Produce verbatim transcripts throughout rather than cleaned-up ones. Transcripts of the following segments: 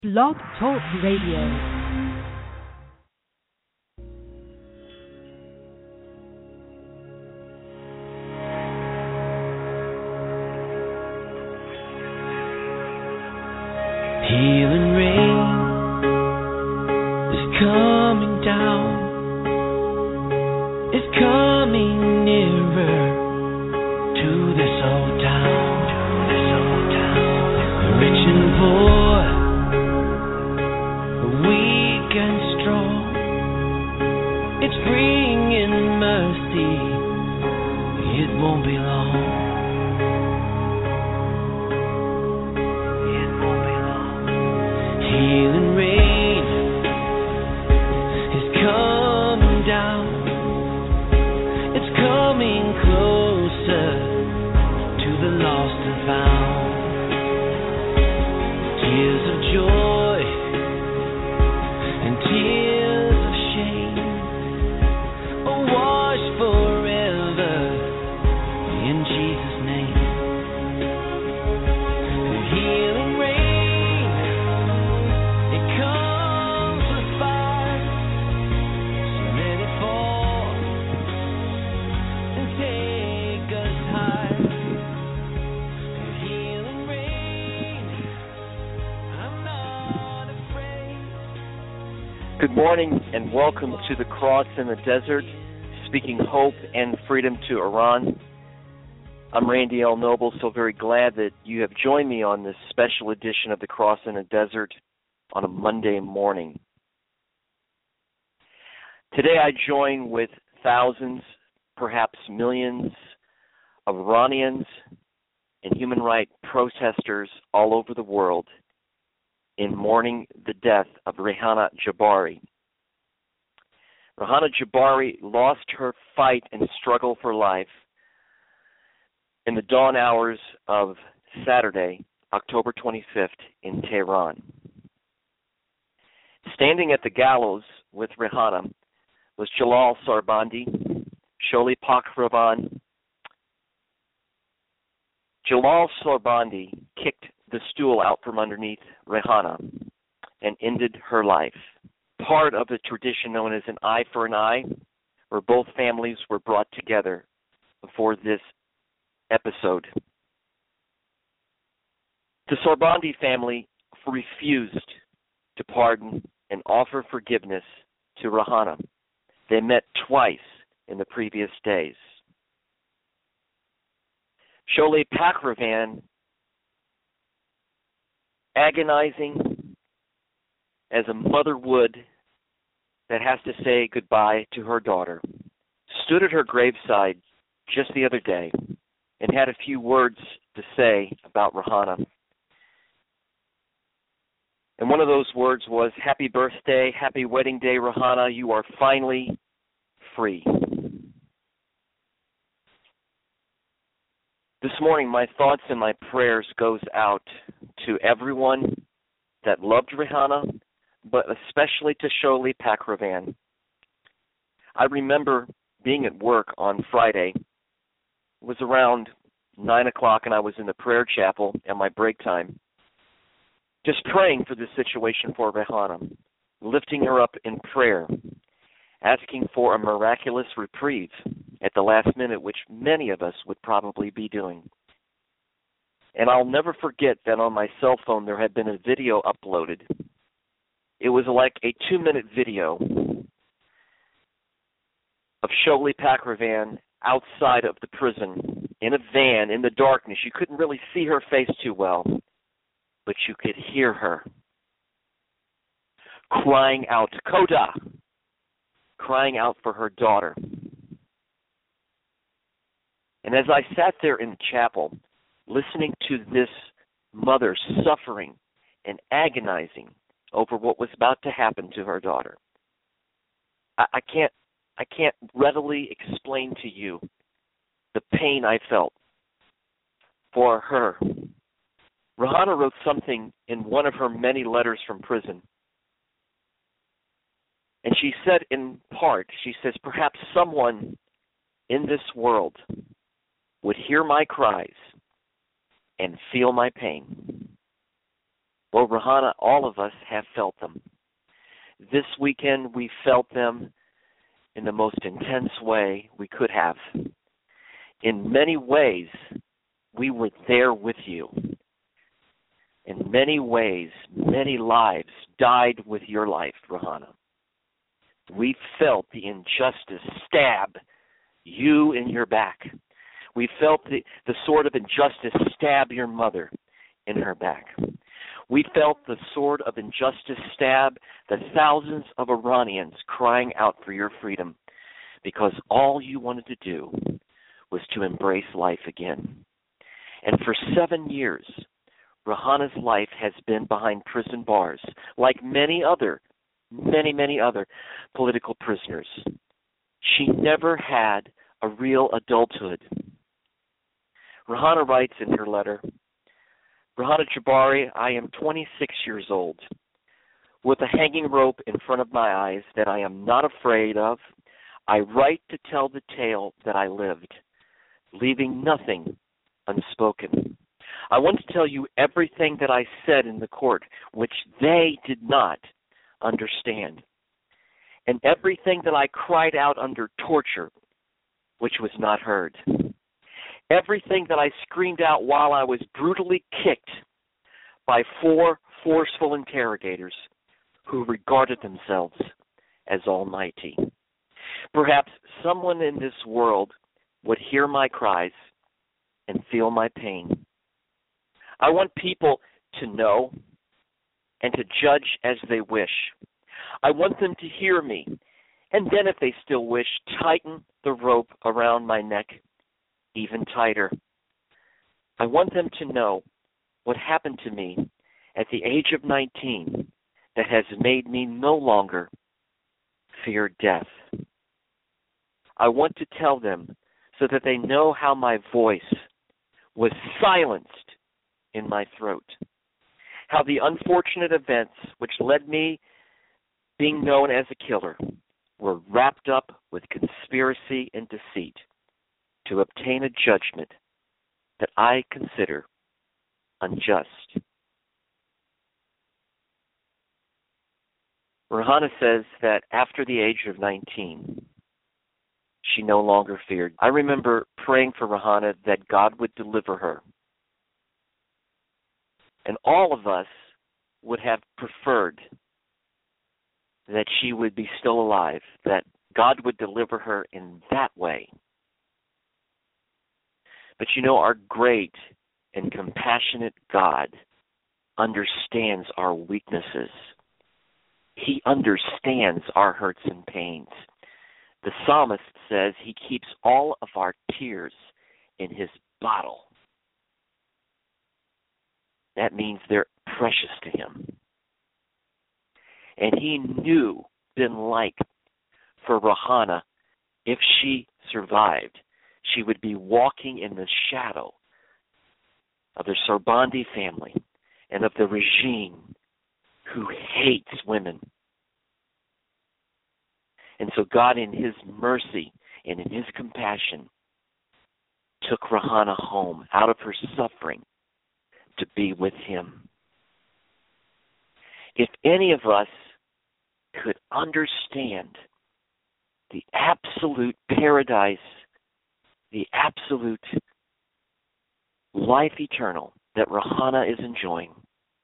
Blog Talk Radio. Healing rain is coming down. It's coming nearer to this old town. This old town. Rich and poor, weak and strong. It's bringing mercy. It won't be long. Healing rain is coming down. It's coming closer to the lost and found. Tears of joy and tears of shame are washed forever in Jesus' name. The healing rain, it comes with fire. So let it fall and take us higher. The healing rain, I'm not afraid. Good morning and welcome to the Cross in the Desert, speaking hope and freedom to Iran. I'm Randy L. Noble, so very glad that you have joined me on this special edition of the Cross in the Desert on a Monday morning. Today I join with thousands, perhaps millions of Iranians and human rights protesters all over the world in mourning the death of Rehana Jabari. Rehana Jabari lost her fight and struggle for life in the dawn hours of Saturday, October twenty-fifth in Tehran. Standing at the gallows with Rehana was Jalal Sarbandi, Sholi Pakrovan. Jalal Sarbandi kicked the stool out from underneath Rehana and ended her life. Part of the tradition known as an eye for an eye, where both families were brought together for this episode. The Sarbandi family refused to pardon and offer forgiveness to Rehana. They met twice in the previous days. Sholi Pakrovan, agonizing as a mother would that has to say goodbye to her daughter, stood at her graveside just the other day and had a few words to say about Rehana. And one of those words was, "Happy birthday, happy wedding day, Rehana. You are finally free." This morning, my thoughts and my prayers goes out to everyone that loved Rehana, but especially to Sholi Pakrovan. I remember being at work on Friday. It was around nine o'clock, and I was in the prayer chapel at my break time, just praying for the situation for Rehana, lifting her up in prayer, asking for a miraculous reprieve at the last minute, which many of us would probably be doing. And I'll never forget that on my cell phone there had been a video uploaded. It was like a two-minute video of Sholi Pakrovan outside of the prison in a van in the darkness. You couldn't really see her face too well, but you could hear her crying out, "Koda!" crying out for her daughter. And as I sat there in the chapel, listening to this mother suffering and agonizing over what was about to happen to her daughter, I, I can't I can't readily explain to you the pain I felt for her. Rehana wrote something in one of her many letters from prison. And she said in part, she says, "Perhaps someone in this world would hear my cries and feel my pain." Well, Rahana, all of us have felt them. This weekend we felt them in the most intense way we could have. In many ways, we were there with you. In many ways, many lives died with your life, Rahana. We felt the injustice stab you in your back. We felt the, the sword of injustice stab your mother in her back. We felt the sword of injustice stab the thousands of Iranians crying out for your freedom, because all you wanted to do was to embrace life again. And for seven years, Rahana's life has been behind prison bars, like many other, many, many other political prisoners. She never had a real adulthood. Rahana writes in her letter, Rahana Jabari, I am twenty-six years old, with a hanging rope in front of my eyes that I am not afraid of. I write to tell the tale that I lived, leaving nothing unspoken. I want to tell you everything that I said in the court, which they did not understand, and everything that I cried out under torture, which was not heard. Everything that I screamed out while I was brutally kicked by four forceful interrogators who regarded themselves as almighty. Perhaps someone in this world would hear my cries and feel my pain. I want people to know and to judge as they wish. I want them to hear me, and then if they still wish, tighten the rope around my neck even tighter. I want them to know what happened to me at the age of nineteen that has made me no longer fear death. I want to tell them so that they know how my voice was silenced in my throat, how the unfortunate events which led me being known as a killer were wrapped up with conspiracy and deceit to obtain a judgment that I consider unjust. Rahana says that after the age of nineteen, she no longer feared. I remember praying for Rahana that God would deliver her. And all of us would have preferred that she would be still alive, that God would deliver her in that way. But you know, our great and compassionate God understands our weaknesses. He understands our hurts and pains. The psalmist says he keeps all of our tears in his bottle. That means they're precious to him. And he knew been like for Rahana, if she survived, she would be walking in the shadow of the Sorbandi family and of the regime who hates women. And so God, in his mercy and in his compassion, took Rahana home out of her suffering to be with him. If any of us could understand the absolute paradise, the absolute life eternal that Rahana is enjoying,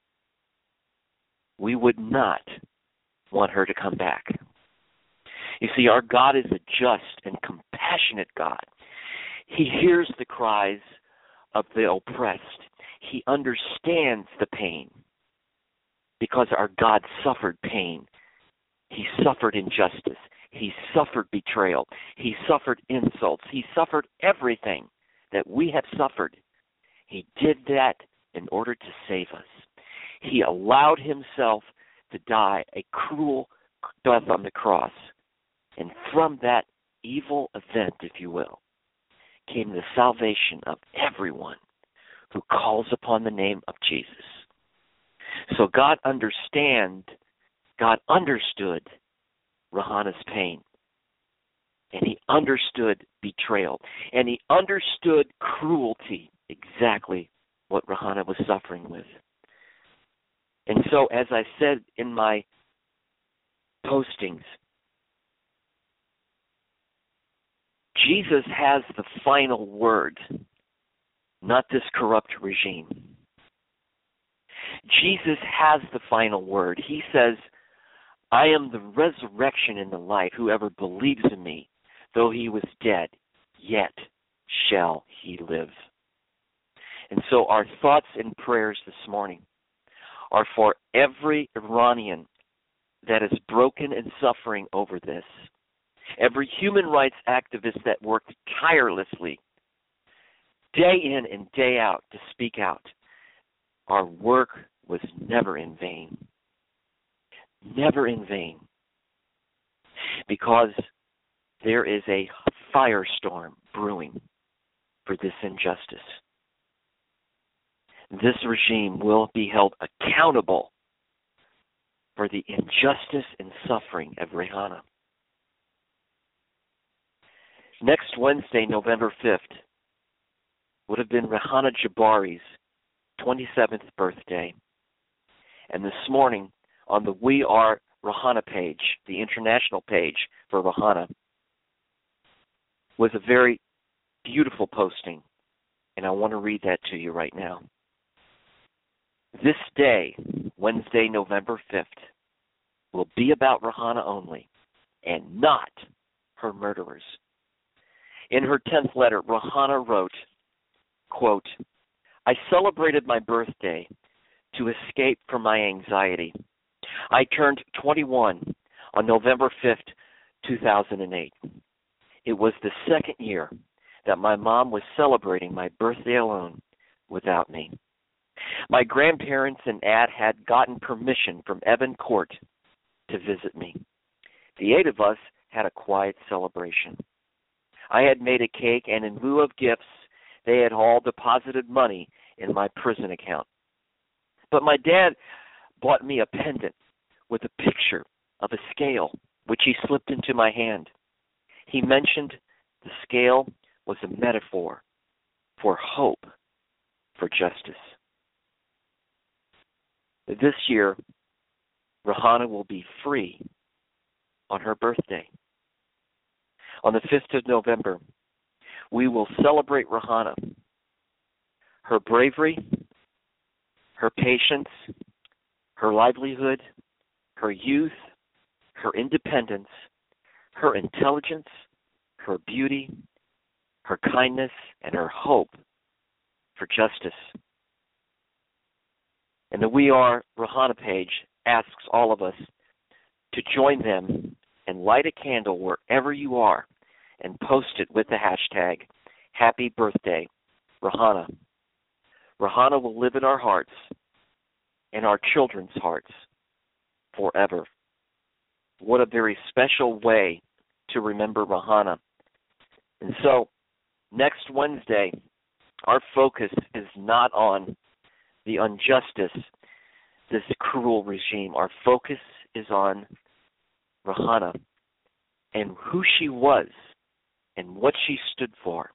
we would not want her to come back. You see, our God is a just and compassionate God. He hears the cries of the oppressed. He understands the pain because our God suffered pain. He suffered injustice. He suffered betrayal. He suffered insults. He suffered everything that we have suffered. He did that in order to save us. He allowed himself to die a cruel death on the cross. And from that evil event, if you will, came the salvation of everyone who calls upon the name of Jesus. So God understand, God understood Rahana's pain. And he understood betrayal. And he understood cruelty, exactly what Rahana was suffering with. And so, as I said in my postings, Jesus has the final word, not this corrupt regime. Jesus has the final word. He says, I am the resurrection and the life. Whoever believes in me, though he was dead, yet shall he live. And so our thoughts and prayers this morning are for every Iranian that is broken and suffering over this. Every human rights activist that worked tirelessly, day in and day out, to speak out. Our work was never in vain. Never in vain. Because there is a firestorm brewing for this injustice. This regime will be held accountable for the injustice and suffering of Rehana. Next Wednesday, November fifth, would have been Rehana Jabari's twenty-seventh birthday. And this morning, on the We Are Rehana page, the international page for Rehana, was a very beautiful posting, and I want to read that to you right now. This day, Wednesday, November fifth, will be about Rehana only, and not her murderers. In her tenth letter, Rehana wrote, quote, I celebrated my birthday to escape from my anxiety. I turned twenty-one on November fifth, two thousand eight. It was the second year that my mom was celebrating my birthday alone without me. My grandparents and aunt had gotten permission from Evan Court to visit me. The eight of us had a quiet celebration. I had made a cake, and in lieu of gifts, they had all deposited money in my prison account. But my dad bought me a pendant with a picture of a scale, which he slipped into my hand. He mentioned the scale was a metaphor for hope for justice. This year, Rehana will be free on her birthday. On the fifth of November, we will celebrate Rehana, her bravery, her patience, her livelihood, her youth, her independence, her intelligence, her beauty, her kindness, and her hope for justice. And the We Are Rehana page asks all of us to join them and light a candle wherever you are and post it with the hashtag Happy Birthday Rehana. Rehana will live in our hearts and our children's hearts forever. What a very special way to remember Rehana. And so, next Wednesday, our focus is not on the injustice, this cruel regime. Our focus is on Rehana and who she was and what she stood for.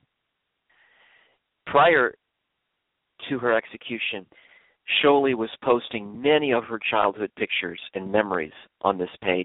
Prior to her execution, Sholly was posting many of her childhood pictures and memories on this page.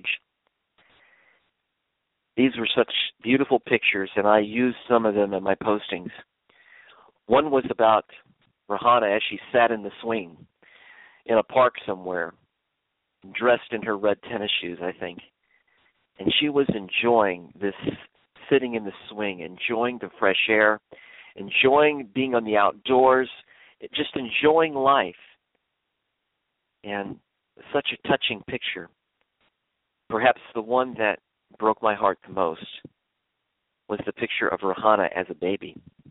These were such beautiful pictures, and I used some of them in my postings. One was about Rehana as she sat in the swing in a park somewhere, dressed in her red tennis shoes, I think. And she was enjoying this, sitting in the swing, enjoying the fresh air, enjoying being on the outdoors, just enjoying life. And such a touching picture. Perhaps the one that broke my heart the most was the picture of Rehana as a baby.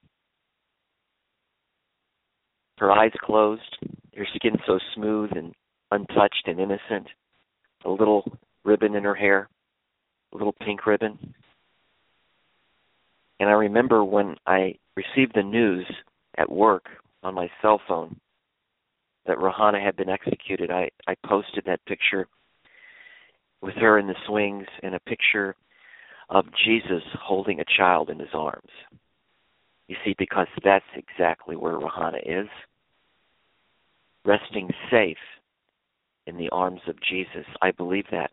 Her eyes closed, her skin so smooth and untouched and innocent, a little ribbon in her hair, a little pink ribbon. And I remember when I received the news at work on my cell phone that Rehana had been executed, I, I posted that picture with her in the swings and a picture of Jesus holding a child in his arms. You see, because that's exactly where Rehana is, resting safe in the arms of Jesus. I believe that.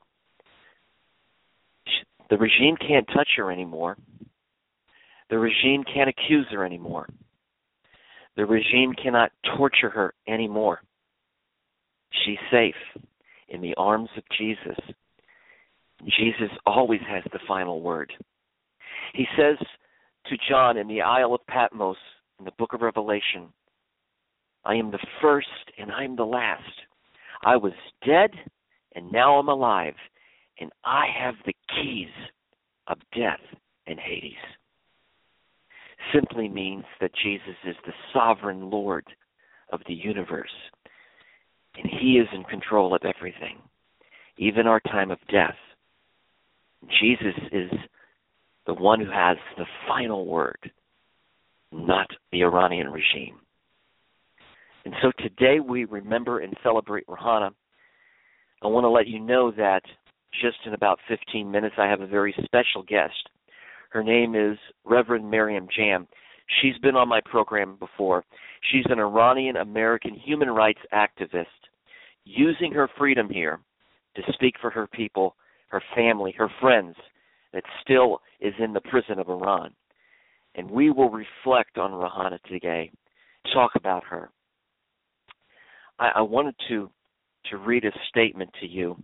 The regime can't touch her anymore. The regime can't accuse her anymore. The regime cannot torture her anymore. She's safe in the arms of Jesus. Jesus always has the final word. He says to John in the Isle of Patmos in the book of Revelation, I am the first and I am the last. I was dead and now I'm alive, and I have the keys of death and Hades. Simply means that Jesus is the sovereign Lord of the universe, and he is in control of everything, even our time of death. Jesus is the one who has the final word, not the Iranian regime. And so today we remember and celebrate Rahana. I want to let you know that just in about fifteen minutes I have a very special guest. Her name is Reverend Maryam Jam. She's been on my program before. She's an Iranian-American human rights activist using her freedom here to speak for her people, her family, her friends that still is in the prison of Iran. And we will reflect on Rahana today, talk about her. I, I wanted to, to read a statement to you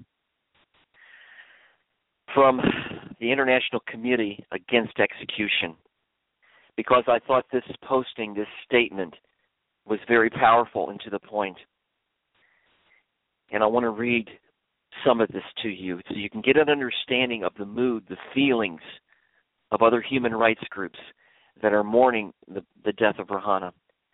from the International Committee Against Execution, because I thought this posting, this statement, was very powerful and to the point. And I want to read some of this to you so you can get an understanding of the mood, the feelings of other human rights groups that are mourning the, the death of Rahana.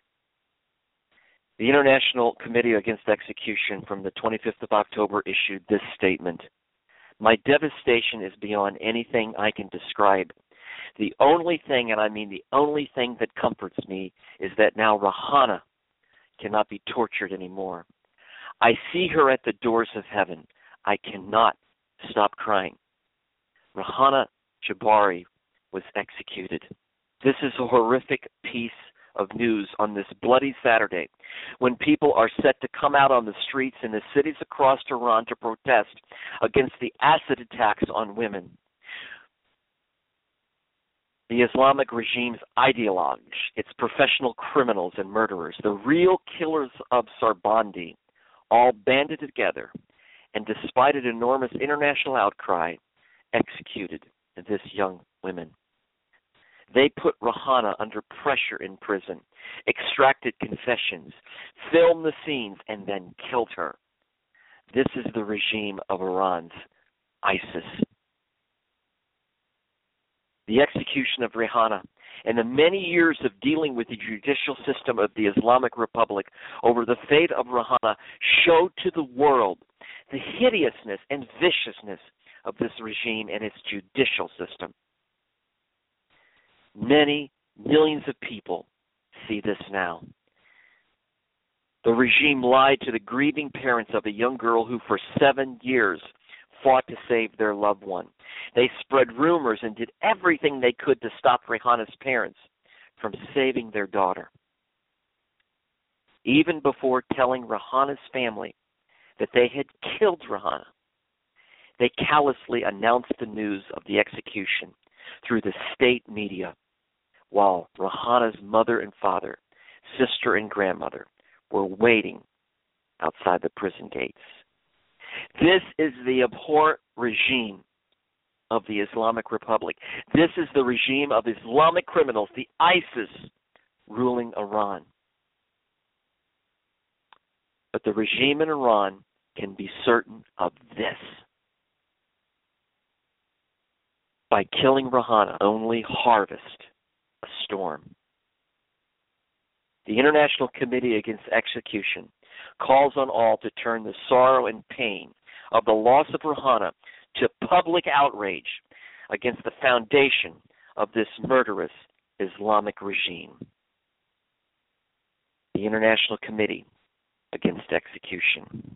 The International Committee Against Execution from the twenty-fifth of October issued this statement. My devastation is beyond anything I can describe. The only thing, and I mean the only thing that comforts me, is that now Rahana cannot be tortured anymore. I see her at the doors of heaven. I cannot stop crying. Rahana Jabari was executed. This is a horrific piece of news on this bloody Saturday when people are set to come out on the streets in the cities across Iran to protest against the acid attacks on women. The Islamic regime's ideologues, its professional criminals and murderers, the real killers of Sarbandi, all banded together and despite an enormous international outcry, executed this young woman. They put Rahana under pressure in prison, extracted confessions, filmed the scenes, and then killed her. This is the regime of Iran's ISIS. The execution of Rahana and the many years of dealing with the judicial system of the Islamic Republic over the fate of Rahana showed to the world the hideousness and viciousness of this regime and its judicial system. Many millions of people see this now. The regime lied to the grieving parents of a young girl who for seven years fought to save their loved one. They spread rumors and did everything they could to stop Rahana's parents from saving their daughter. Even before telling Rahana's family that they had killed Rahana, they callously announced the news of the execution through the state media, while Rahana's mother and father, sister and grandmother were waiting outside the prison gates. This is the abhorrent regime of the Islamic Republic. This is the regime of Islamic criminals, the ISIS, ruling Iran. But the regime in Iran can be certain of this. By killing Rahana, only harvest a storm. The International Committee Against Execution calls on all to turn the sorrow and pain of the loss of Rahana to public outrage against the foundation of this murderous Islamic regime. The International Committee Against Execution.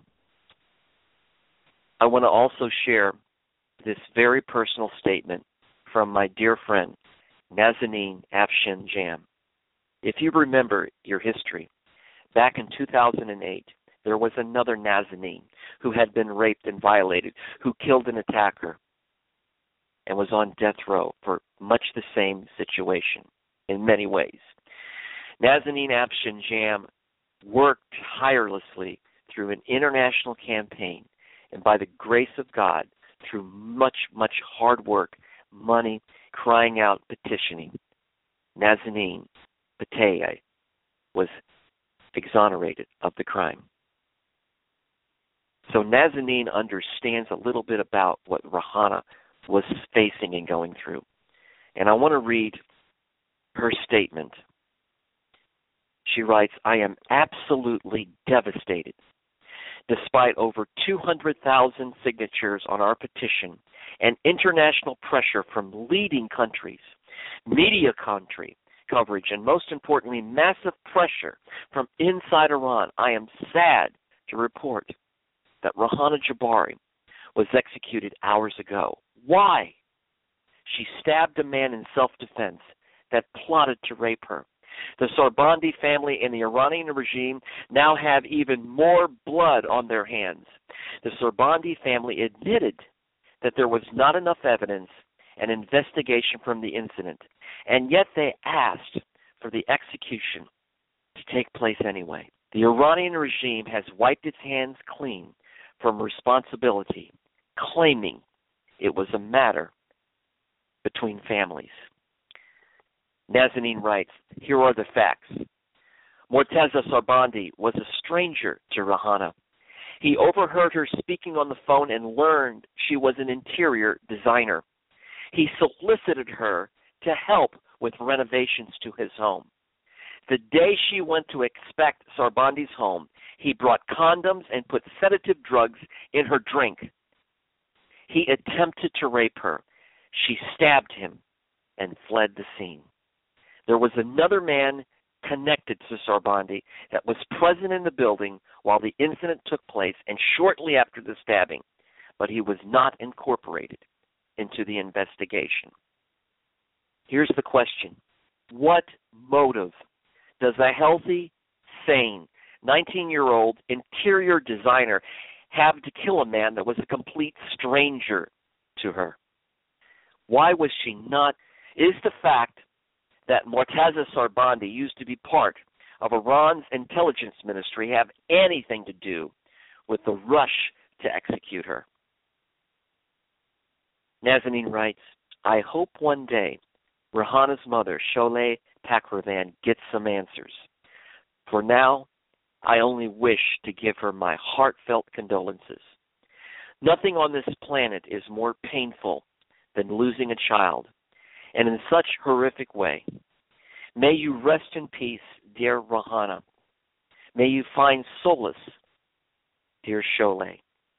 I want to also share this very personal statement from my dear friend, Nazanin Afshin Jam. If you remember your history, back in two thousand eight, there was another Nazanin who had been raped and violated, who killed an attacker, and was on death row for much the same situation in many ways. Nazanin Afshin Jam worked tirelessly through an international campaign, and by the grace of God, through much, much hard work, money, crying out, petitioning, Nazanin Bateye was exonerated of the crime. So Nazanin understands a little bit about what Rahana was facing and going through. And I want to read her statement. She writes, I am absolutely devastated. Despite over two hundred thousand signatures on our petition and international pressure from leading countries, media country coverage, and most importantly, massive pressure from inside Iran, I am sad to report that Rahana Jabari was executed hours ago. Why? She stabbed a man in self-defense that plotted to rape her. The Sorbandi family and the Iranian regime now have even more blood on their hands. The Sorbandi family admitted that there was not enough evidence and investigation from the incident, and yet they asked for the execution to take place anyway. The Iranian regime has wiped its hands clean from responsibility, claiming it was a matter between families. Nazanin writes, here are the facts. Morteza Sorbandi was a stranger to Rahana. He overheard her speaking on the phone and learned she was an interior designer. He solicited her to help with renovations to his home. The day she went to inspect Sorbandi's home, he brought condoms and put sedative drugs in her drink. He attempted to rape her. She stabbed him and fled the scene. There was another man connected to Sorbandi that was present in the building while the incident took place and shortly after the stabbing, but he was not incorporated into the investigation. Here's the question. What motive does a healthy, sane, nineteen-year-old interior designer have to kill a man that was a complete stranger to her? Why was she not? Is the fact that Morteza Sorbandi used to be part of Iran's intelligence ministry have anything to do with the rush to execute her? Nazanin writes, I hope one day Rahana's mother, Sholeh Pakravan, gets some answers. For now, I only wish to give her my heartfelt condolences. Nothing on this planet is more painful than losing a child, and in such horrific way. May you rest in peace, dear Rahana. May you find solace, dear Sholeh.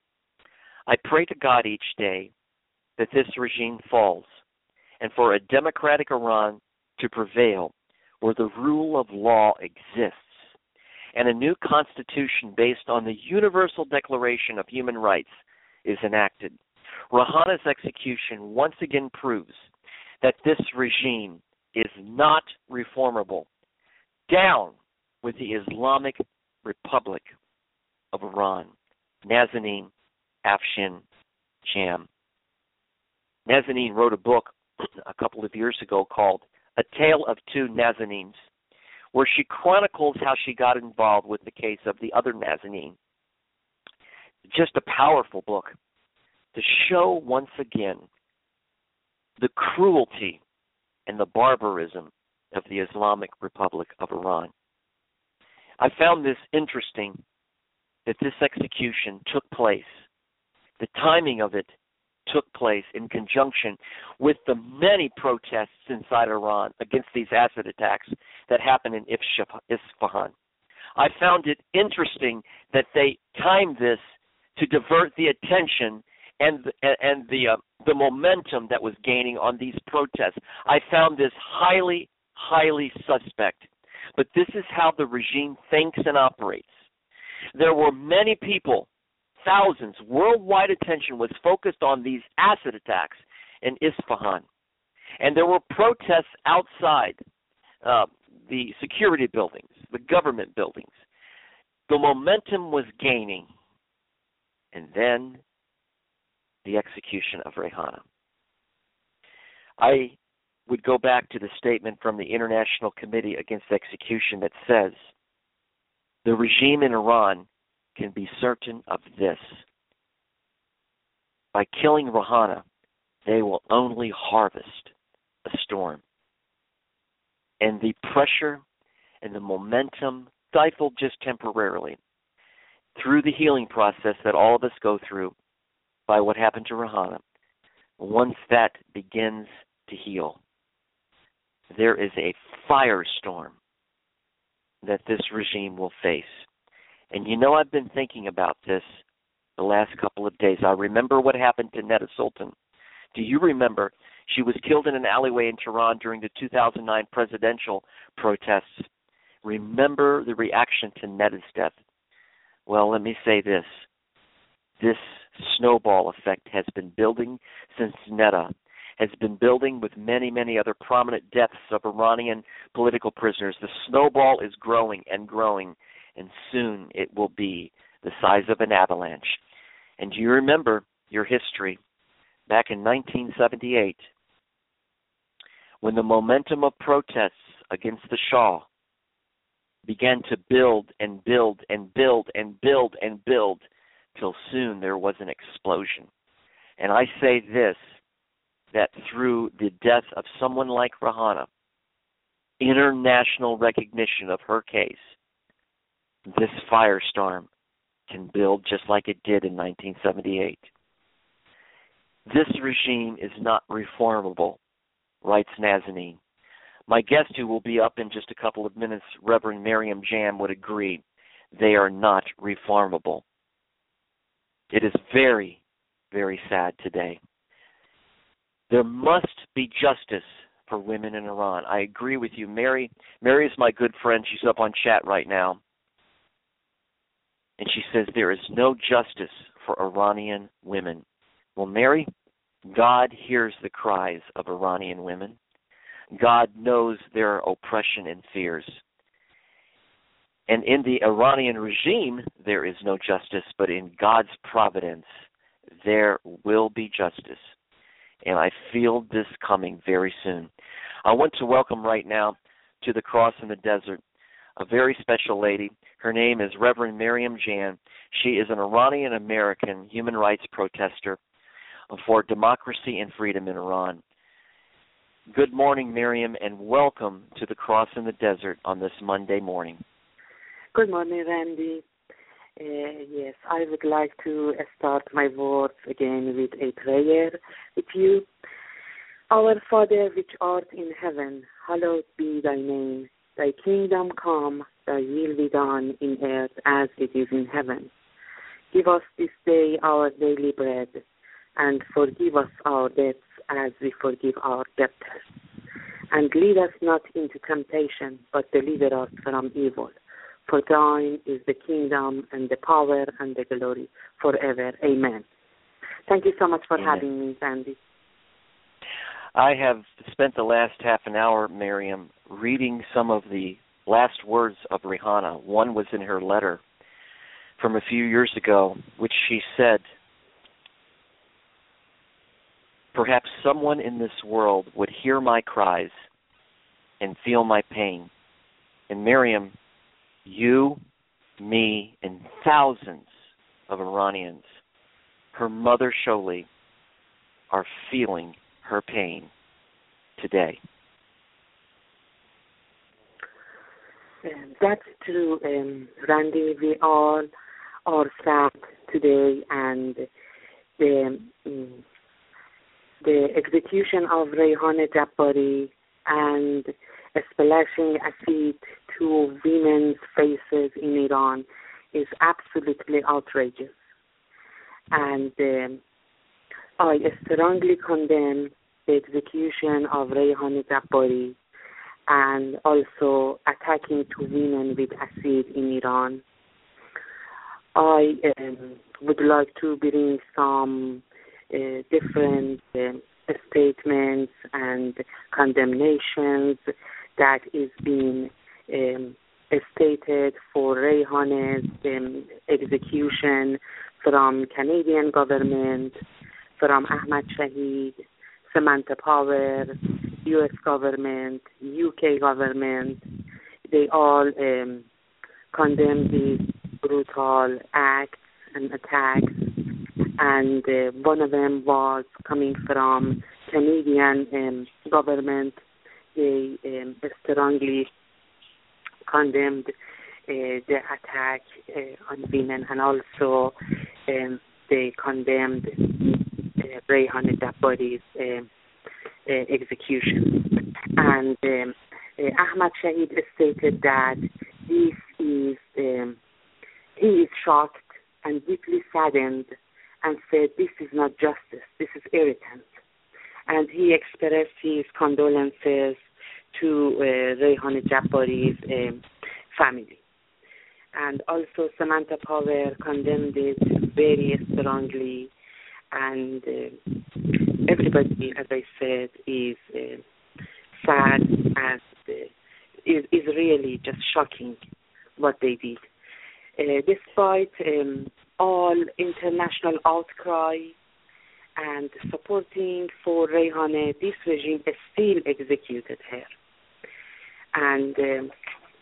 I pray to God each day that this regime falls, and for a democratic Iran to prevail where the rule of law exists, and a new constitution based on the Universal Declaration of Human Rights is enacted. Rahana's execution once again proves that this regime is not reformable. Down with the Islamic Republic of Iran. Nazanin Afshin Jam. Nazanin wrote a book a couple of years ago called A Tale of Two Nazanins, where she chronicles how she got involved with the case of the other Nazanin. Just a powerful book to show once again the cruelty and the barbarism of the Islamic Republic of Iran. I found this interesting that this execution took place. The timing of it took place in conjunction with the many protests inside Iran against these acid attacks that happened in Isfahan. I found it interesting that they timed this to divert the attention and the, and the uh, the momentum that was gaining on these protests. I found this highly, highly suspect. But this is how the regime thinks and operates. There were many people, thousands, worldwide attention was focused on these acid attacks in Isfahan. And there were protests outside uh, the security buildings, the government buildings. The momentum was gaining. And then the execution of Rayhana. I would go back to the statement from the International Committee Against Execution that says, the regime in Iran can be certain of this. By killing Rayhana, they will only harvest a storm. And the pressure and the momentum stifled just temporarily through the healing process that all of us go through by what happened to Rayhana. Once that begins to heal, there is a firestorm that this regime will face. And you know, I've been thinking about this the last couple of days. I remember what happened to Neda Sultan. Do you remember? She was killed in an alleyway in Tehran during the two thousand nine presidential protests. Remember the reaction to Neda's death? Well, let me say this. This snowball effect has been building since Neda, has been building with many, many other prominent deaths of Iranian political prisoners. The snowball is growing and growing, and soon it will be the size of an avalanche. And do you remember your history back in nineteen seventy-eight, when the momentum of protests against the Shah began to build and build and build and build and build till soon there was an explosion. And I say this, that through the death of someone like Rayhana, international recognition of her case, this firestorm can build just like it did in nineteen seventy-eight. This regime is not reformable, writes Nazanin. My guest, who will be up in just a couple of minutes, Reverend Miriam Jam, would agree. They are not reformable. It is very, very sad today. There must be justice for women in Iran. I agree with you. Mary, Mary is my good friend. She's up on chat right now. And she says there is no justice for Iranian women. Well, Mary, God hears the cries of Iranian women. God knows their oppression and fears. And in the Iranian regime, there is no justice, but in God's providence, there will be justice. And I feel this coming very soon. I want to welcome right now to the Cross in the Desert a very special lady. Her name is Reverend Miriam Jan. She is an Iranian-American human rights protester for democracy and freedom in Iran. Good morning, Miriam, and welcome to the Cross in the Desert on this Monday morning. Good morning, Randy. Uh, yes, I would like to start my words again with a prayer with you. Our Father, which art in heaven, hallowed be thy name. Thy kingdom come, thy will be done in earth as it is in heaven. Give us this day our daily bread, and forgive us our debts as we forgive our debtors. And lead us not into temptation, but deliver us from evil. For thine is the kingdom and the power and the glory forever. Amen. Thank you so much for Amen. having me, Sandy. I have spent the last half an hour, Miriam, reading some of the last words of Rayhana. One was in her letter from a few years ago, which she said, perhaps someone in this world would hear my cries and feel my pain. And Miriam, you, me, and thousands of Iranians, her mother Sholeh, are feeling her pain today. Um, that's true, um, Randy. We all are sad today, and the um, the execution of Rayhana Jabbari and splashing acid to women's faces in Iran is absolutely outrageous. And um, I strongly condemn the execution of Rayhana Jabbari and also attacking two women with acid in Iran. I um, would like to bring some uh, different um, statements and condemnations that is being um, stated for for Rayhane's um, execution from Canadian government, from Ahmad Shahid, Samantha Power, U S government, U K government. They all um, condemned these brutal acts and attacks, and uh, one of them was coming from Canadian um, government. They um, strongly condemned uh, the attack uh, on women, and also um, they condemned uh, Rayhane Jabbari's uh, uh, execution. And um, uh, Ahmad Shahid stated that this is, um, he is shocked and deeply saddened, and said this is not justice, this is irritant. And he expressed his condolences to uh, Rayhane Jabbari's um, family. And also Samantha Power condemned it very strongly, and uh, everybody, as I said, is uh, sad and uh, is, is really just shocking what they did. Uh, despite um, all international outcry and supporting for Rayhane, this regime still executed her. And um,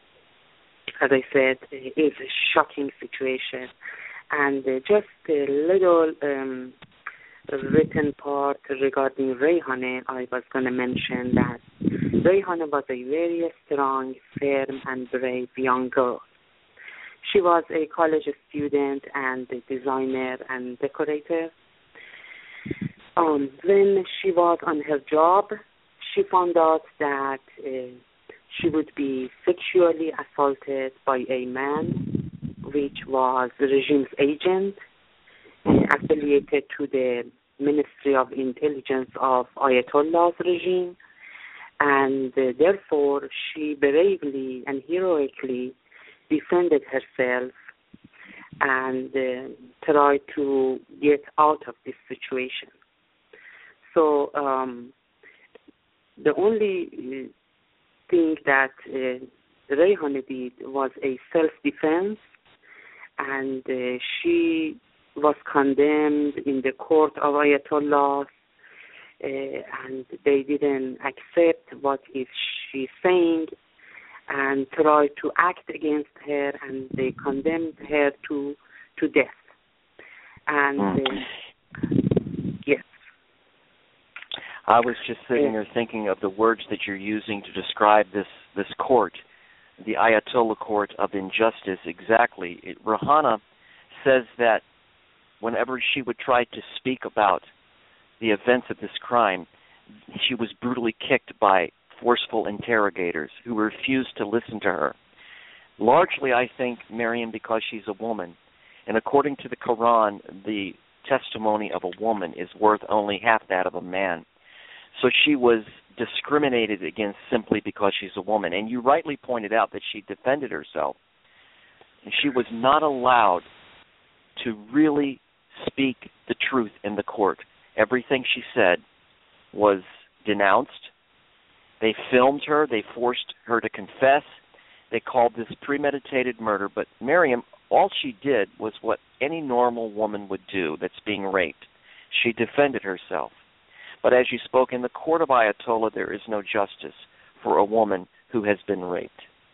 as I said, it's a shocking situation. And uh, just a little um, written part regarding Rayhane, I was going to mention that Rayhane was a very strong, firm, and brave young girl. She was a college student and a designer and decorator. Um, when she was on her job, she found out that uh, she would be sexually assaulted by a man, which was the regime's agent, uh, affiliated to the Ministry of Intelligence of Ayatollah's regime, and uh, therefore she bravely and heroically defended herself and uh, tried to get out of this situation. So um, the only thing that uh, Rayhane did was a self-defense, and uh, she was condemned in the court of Ayatollah, uh, and they didn't accept what is she saying and tried to act against her, and they condemned her to to death. And uh, yes. I was just sitting there thinking of the words that you're using to describe this, this court, the Ayatollah court of injustice. Exactly. It, Rayhane says that whenever she would try to speak about the events of this crime, she was brutally kicked by forceful interrogators who refused to listen to her. Largely, I think, Miriam, because she's a woman. And according to the Quran, the testimony of a woman is worth only half that of a man. So she was discriminated against simply because she's a woman. And you rightly pointed out that she defended herself. And she was not allowed to really speak the truth in the court. Everything she said was denounced. They filmed her. They forced her to confess. They called this premeditated murder. But Miriam, all she did was what any normal woman would do that's being raped. She defended herself. But as you spoke, in the court of Ayatollah, there is no justice for a woman who has been raped.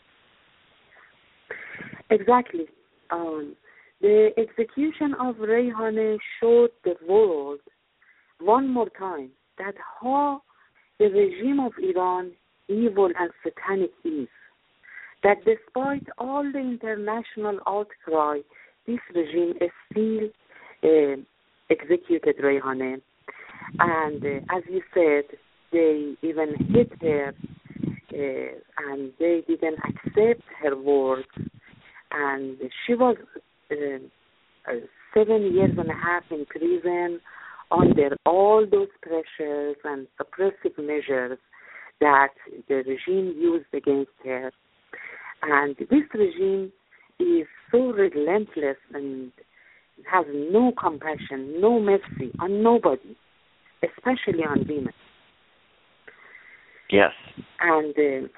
Exactly. Um, the execution of Rayhane showed the world one more time that how the regime of Iran evil and satanic is. That despite all the international outcry, this regime is still uh, executed Rayhane. And uh, as you said, they even hit her, uh, and they didn't accept her words. And she was uh, uh, seven years and a half in prison under all those pressures and suppressive measures that the regime used against her. And this regime is so relentless and has no compassion, no mercy on nobody, especially on women. Yes. And uh,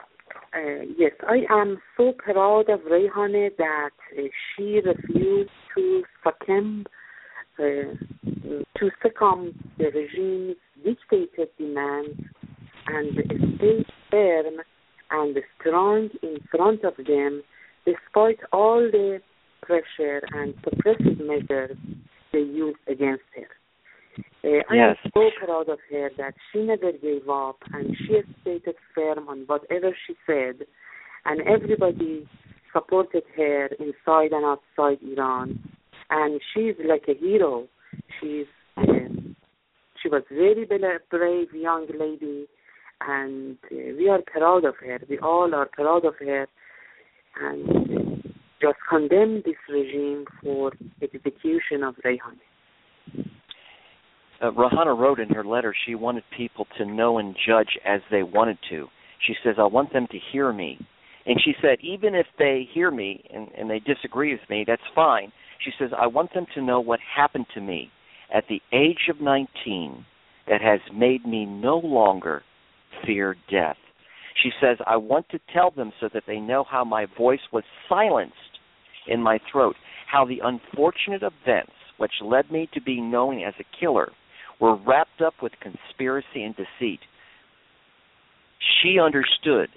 Uh, yes, I am so proud of Rayhane that uh, she refused to succumb uh, to succumb the regime's dictated demands and stayed firm and strong in front of them despite all the pressure and suppressive measures they used against her. Uh, I Yes. am so proud of her that she never gave up and she stayed firm on whatever she said, and everybody supported her inside and outside Iran. And she's like a hero. She's uh, she was very brave young lady, and uh, we are proud of her. We all are proud of her, and uh, just condemn this regime for execution of Rayhane. Uh, Rahana wrote in her letter she wanted people to know and judge as they wanted to. She says, I want them to hear me. And she said, even if they hear me and, and they disagree with me, that's fine. She says, I want them to know what happened to me at the age of nineteen that has made me no longer fear death. She says, I want to tell them so that they know how my voice was silenced in my throat, how the unfortunate events which led me to be known as a killer were wrapped up with conspiracy and deceit. She understood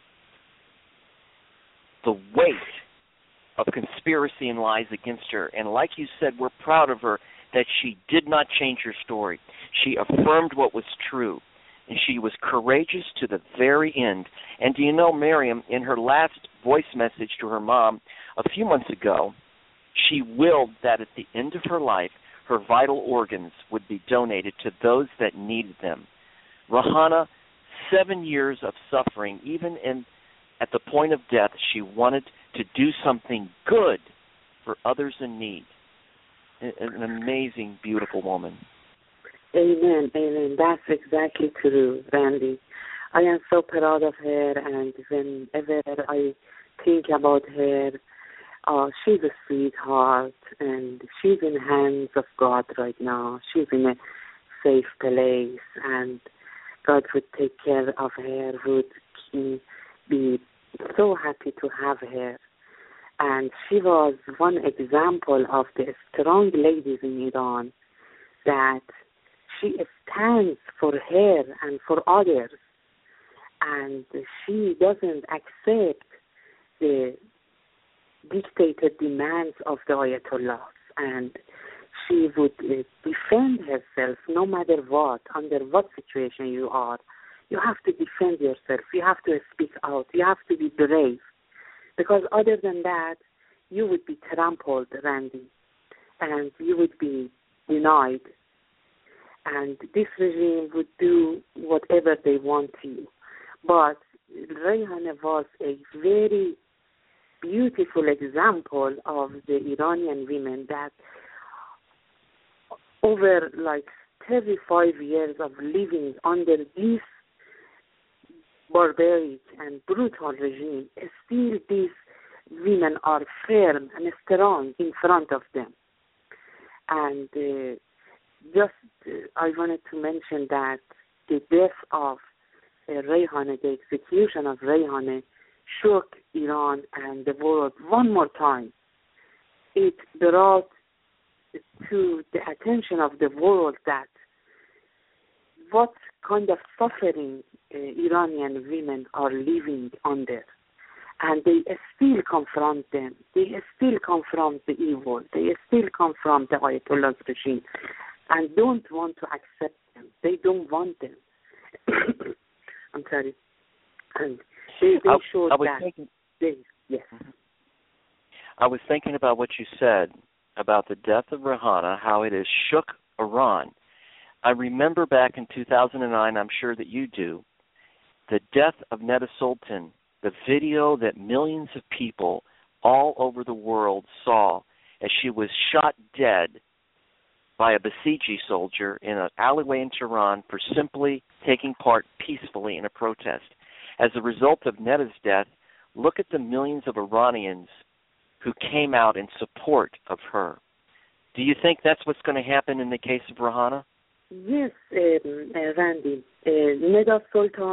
the weight of conspiracy and lies against her. And like you said, we're proud of her that she did not change her story. She affirmed what was true, and she was courageous to the very end. And do you know, Miriam, in her last voice message to her mom a few months ago, she willed that at the end of her life, her vital organs would be donated to those that needed them. Rahana, seven years of suffering, even in at the point of death, she wanted to do something good for others in need. An amazing, beautiful woman. Amen, amen. That's exactly true, Randy. I am so proud of her, and whenever I think about her, uh, she's a sweetheart, and she's in the hands of God right now. She's in a safe place, and God would take care of her, would be so happy to have her. And she was one example of the strong ladies in Iran that she stands for her and for others, and she doesn't accept the dictated demands of the Ayatollahs, and she would uh, defend herself no matter what, under what situation you are. You have to defend yourself. You have to speak out. You have to be brave. Because other than that, you would be trampled, Randy, and you would be denied. And this regime would do whatever they want to you. But Rayhane was a very beautiful example of the Iranian women that over like thirty-five years of living under this barbaric and brutal regime, still these women are firm and strong in front of them. And uh, just uh, I wanted to mention that the death of uh, Rayhane, the execution of Rayhane, shook Iran and the world one more time. It brought to the attention of the world that what kind of suffering uh, Iranian women are living under. And they still confront them. They still confront the evil. They still confront the Ayatollah's regime and don't want to accept them. They don't want them. I'm sorry. And they, they I, showed I was that. Thinking, they, yes. I was thinking about what you said about the death of Rayhane, how it has shook Iran. I remember back in two thousand nine, I'm sure that you do, the death of Neda Sultan, the video that millions of people all over the world saw as she was shot dead by a Basiji soldier in an alleyway in Tehran for simply taking part peacefully in a protest. As a result of Neda's death, look at the millions of Iranians who came out in support of her. Do you think that's what's going to happen in the case of Rayhane? Yes, um, uh, Randy. Uh, Neda Sultan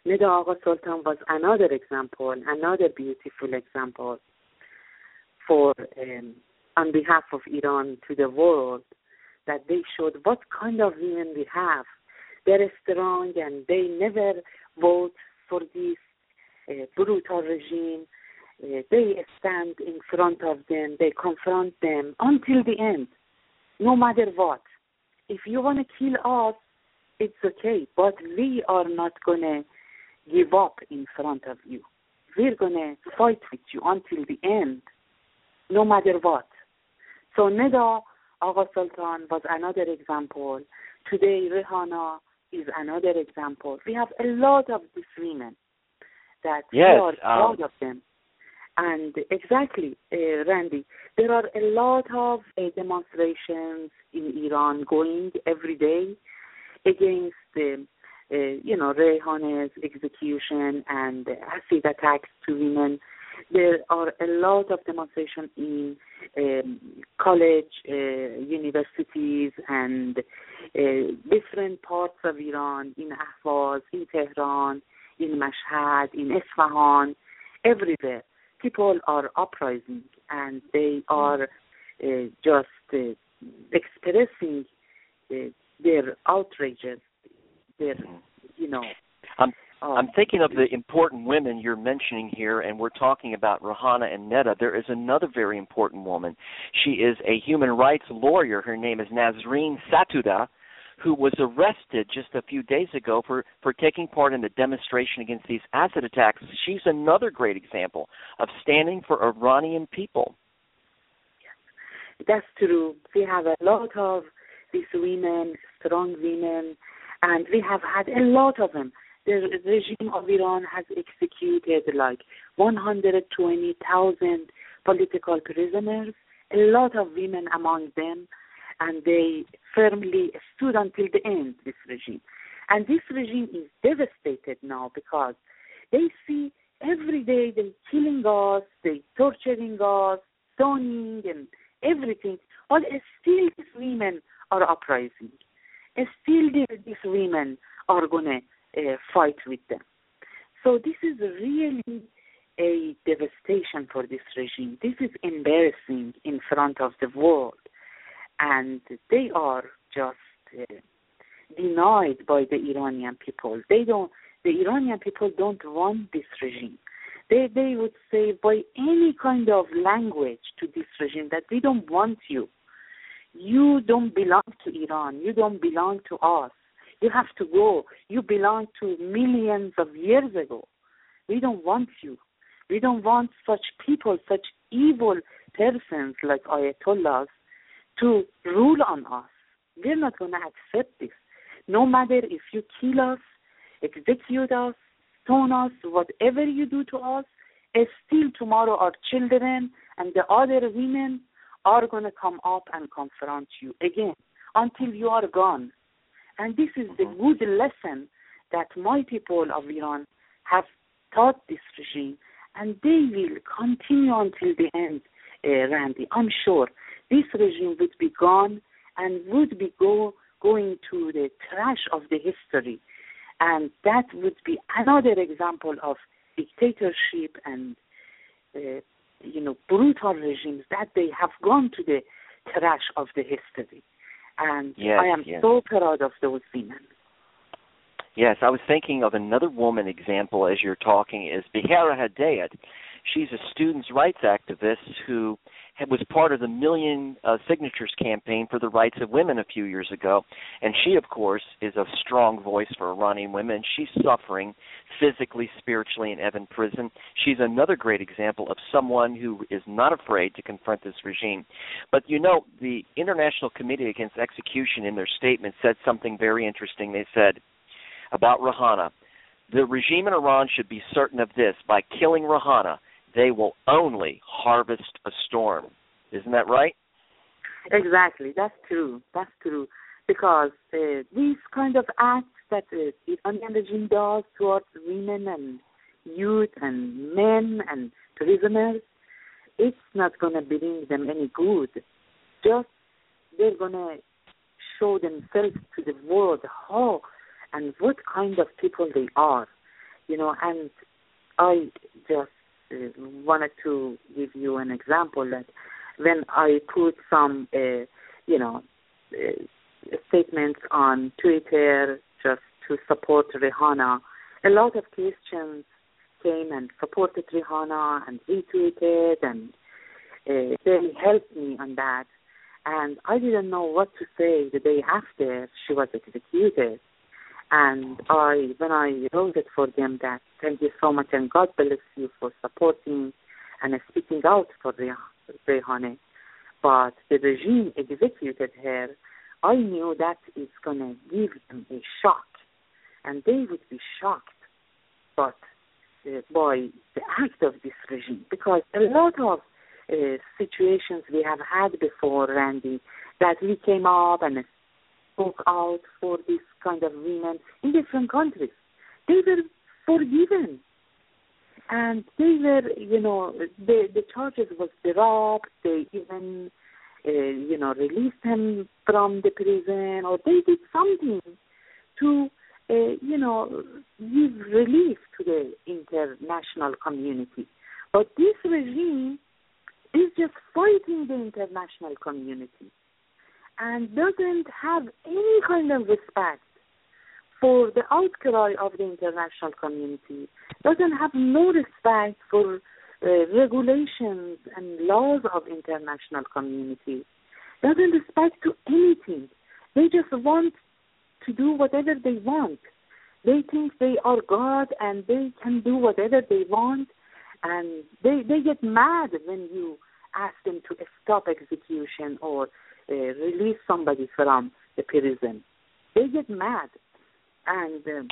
Nida Agha Sultan was another example, another beautiful example for, um, on behalf of Iran to the world, that they showed what kind of women we have. They're strong and they never vote for this uh, brutal regime. Uh, they stand in front of them, they confront them until the end, no matter what. If you want to kill us, it's okay, but we are not going to give up in front of you. We're going to fight with you until the end, no matter what. So Nida Agha Sultan was another example. Today, Rihanna is another example. We have a lot of these women that yes, we are proud um, of them. And exactly, uh, Randy, there are a lot of uh, demonstrations in Iran going every day against the, uh, you know, Rehana's execution and acid attacks to women. There are a lot of demonstrations in um, college, uh, universities, and uh, different parts of Iran, in Ahvaz, in Tehran, in Mashhad, in Isfahan, everywhere. People are uprising, and they are uh, just uh, expressing uh, their outrages, their, you know. I'm, um, I'm thinking of the important women you're mentioning here, and we're talking about Rihanna and Nida. There is another very important woman. She is a human rights lawyer. Her name is Nasreen Sotoudeh, who was arrested just a few days ago for, for taking part in the demonstration against these acid attacks. She's another great example of standing for Iranian people. That's true. We have a lot of these women, strong women, and we have had a lot of them. The regime of Iran has executed like one hundred twenty thousand political prisoners, a lot of women among them, and they firmly stood until the end, this regime. And this regime is devastated now because they see every day they killing us, they torturing us, stoning and everything. But still these women are uprising. Still these women are going to uh, fight with them. So this is really a devastation for this regime. This is embarrassing in front of the world. And they are just uh, denied by the Iranian people. They don't. The Iranian people don't want this regime. They they would say by any kind of language to this regime that we don't want you. You don't belong to Iran. You don't belong to us. You have to go. You belong to millions of years ago. We don't want you. We don't want such people, such evil persons like Ayatollahs to rule on us. We're not going to accept this. No matter if you kill us, execute us, stone us, whatever you do to us, still tomorrow our children and the other women are going to come up and confront you again until you are gone. And this is the good lesson that my people of Iran have taught this regime, and they will continue until the end, uh, Randy. I'm sure this regime would be gone and would be go, going to the trash of the history. And that would be another example of dictatorship and, uh, you know, brutal regimes that they have gone to the trash of the history. And yes, I am yes. so proud of those women. Yes, I was thinking of another woman example as you're talking is Behera Hedayat. She's a students' rights activist who was part of the Million uh, Signatures campaign for the rights of women a few years ago. And she, of course, is a strong voice for Iranian women. She's suffering physically, spiritually in Evin prison. She's another great example of someone who is not afraid to confront this regime. But, you know, the International Committee Against Execution in their statement said something very interesting. They said about Rihanna, the regime in Iran should be certain of this: by killing Rihanna, they will only harvest a storm. Isn't that right? Exactly. That's true. That's true. Because uh, these kind of acts that uh, the Iranian regime does towards women and youth and men and prisoners, it's not going to bring them any good. Just they're going to show themselves to the world how and what kind of people they are. you know, and I just uh, wanted to give you an example that when I put some, uh, you know, uh, statements on Twitter just to support Rihanna, a lot of Christians came and supported Rihanna and retweeted, and uh, they helped me on that. And I didn't know what to say the day after she was executed. And I, when I wrote it for them, that thank you so much and God bless you for supporting and speaking out for Rihanna. But the regime executed her. I knew that it's going to give them a shock, and they would be shocked but uh, by the act of this regime, because a lot of uh, situations we have had before, Randy, that we came up and spoke out for this kind of women in different countries. They were forgiven, and they were, you know, the the charges was dropped. They even, uh, you know, released them from the prison, or they did something to, uh, you know, give relief to the international community. But this regime is just fighting the international community and doesn't have any kind of respect for the outcry of the international community, doesn't have no respect for uh, regulations and laws of international community, doesn't respect to anything. They just want to do whatever they want. They think they are God and they can do whatever they want, and they they get mad when you ask them to stop execution or uh, release somebody from the prison. They get mad. And um,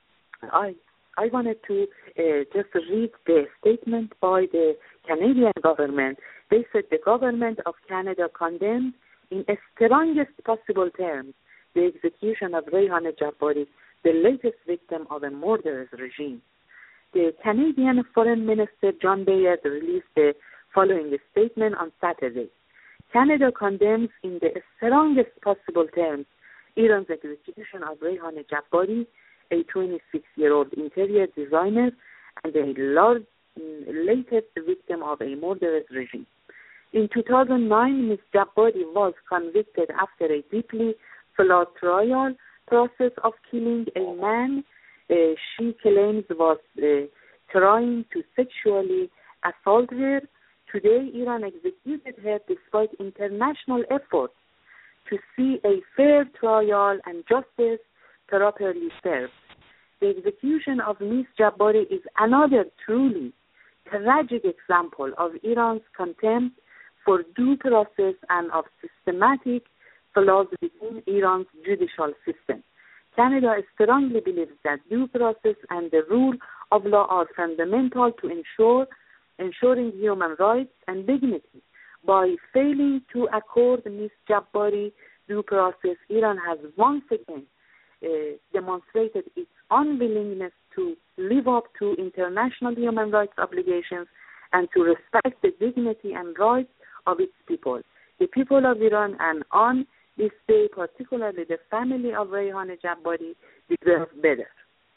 I I wanted to uh, just read the statement by the Canadian government. They said the government of Canada condemned in the strongest possible terms the execution of Rayhan Jabbari, the latest victim of a murderous regime. The Canadian Foreign Minister John Bayard released the following statement on Saturday. Canada condemns in the strongest possible terms Iran's execution of Rayhan Jabbari, a twenty-six-year-old interior designer and a large, latest victim of a murderous regime. In two thousand nine, Miz Jabbari was convicted after a deeply flawed trial process of killing a man uh, she claims was uh, trying to sexually assault her. Today, Iran executed her despite international efforts to see a fair trial and justice properly served. The execution of Miz Jabbari is another truly tragic example of Iran's contempt for due process and of systematic flaws within Iran's judicial system. Canada strongly believes that due process and the rule of law are fundamental to ensure ensuring human rights and dignity. By failing to accord Miz Jabbari due process, Iran has once again uh, demonstrated its unwillingness to live up to international human rights obligations and to respect the dignity and rights of its people. The people of Iran, and on this day, particularly the family of Rayhan Jabbari, deserve better.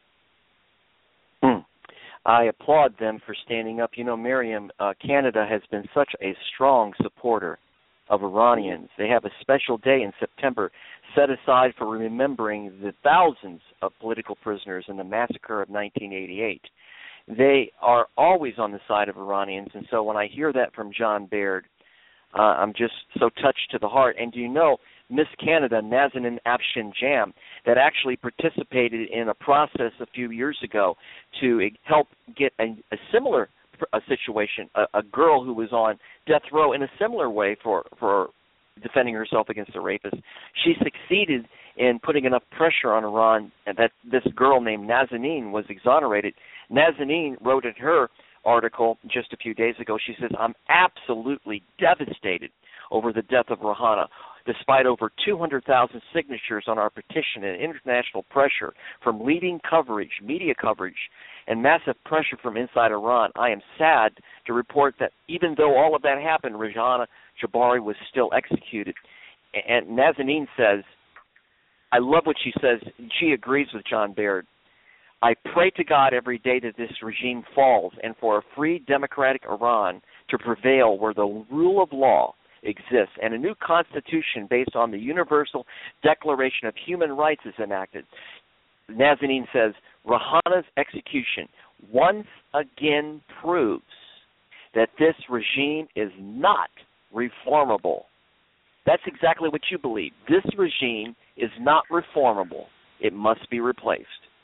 Mm. I applaud them for standing up. You know, Miriam, uh, Canada has been such a strong supporter of Iranians. They have a special day in September set aside for remembering the thousands of political prisoners in the massacre of nineteen eighty-eight. They are always on the side of Iranians, and so when I hear that from John Baird, uh, I'm just so touched to the heart. And do you know, Miss Canada, Nazanin Afshinjam, that actually participated in a process a few years ago to help get a, a similar a situation, a, a girl who was on death row in a similar way for, for defending herself against a rapist. She succeeded in putting enough pressure on Iran that this girl named Nazanin was exonerated. Nazanin wrote in her article just a few days ago, she says, I'm absolutely devastated over the death of Rihanna. Despite over two hundred thousand signatures on our petition and international pressure from leading coverage, media coverage, and massive pressure from inside Iran, I am sad to report that even though all of that happened, Rayhan Jabbari was still executed. And Nazanin says, I love what she says. She agrees with John Baird. I pray to God every day that this regime falls and for a free democratic Iran to prevail where the rule of law exists and a new constitution based on the Universal Declaration of Human Rights is enacted. Nazanin says, Rouhani's execution once again proves that this regime is not reformable. That's exactly what you believe. This regime is not reformable. It must be replaced.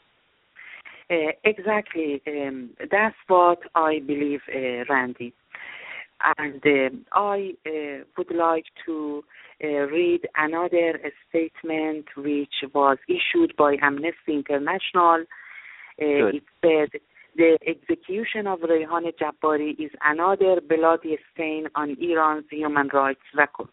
Uh, exactly. Um, that's what I believe, uh, Randy. And um, I uh, would like to uh, read another uh, statement which was issued by Amnesty International. Uh, it said, the execution of Rayhan Jabbari is another bloody stain on Iran's human rights record.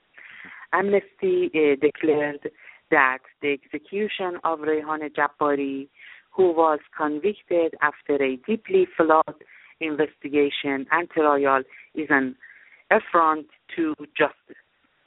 Amnesty uh, declared that the execution of Rayhan Jabbari, who was convicted after a deeply flawed investigation and trial, is an affront to justice.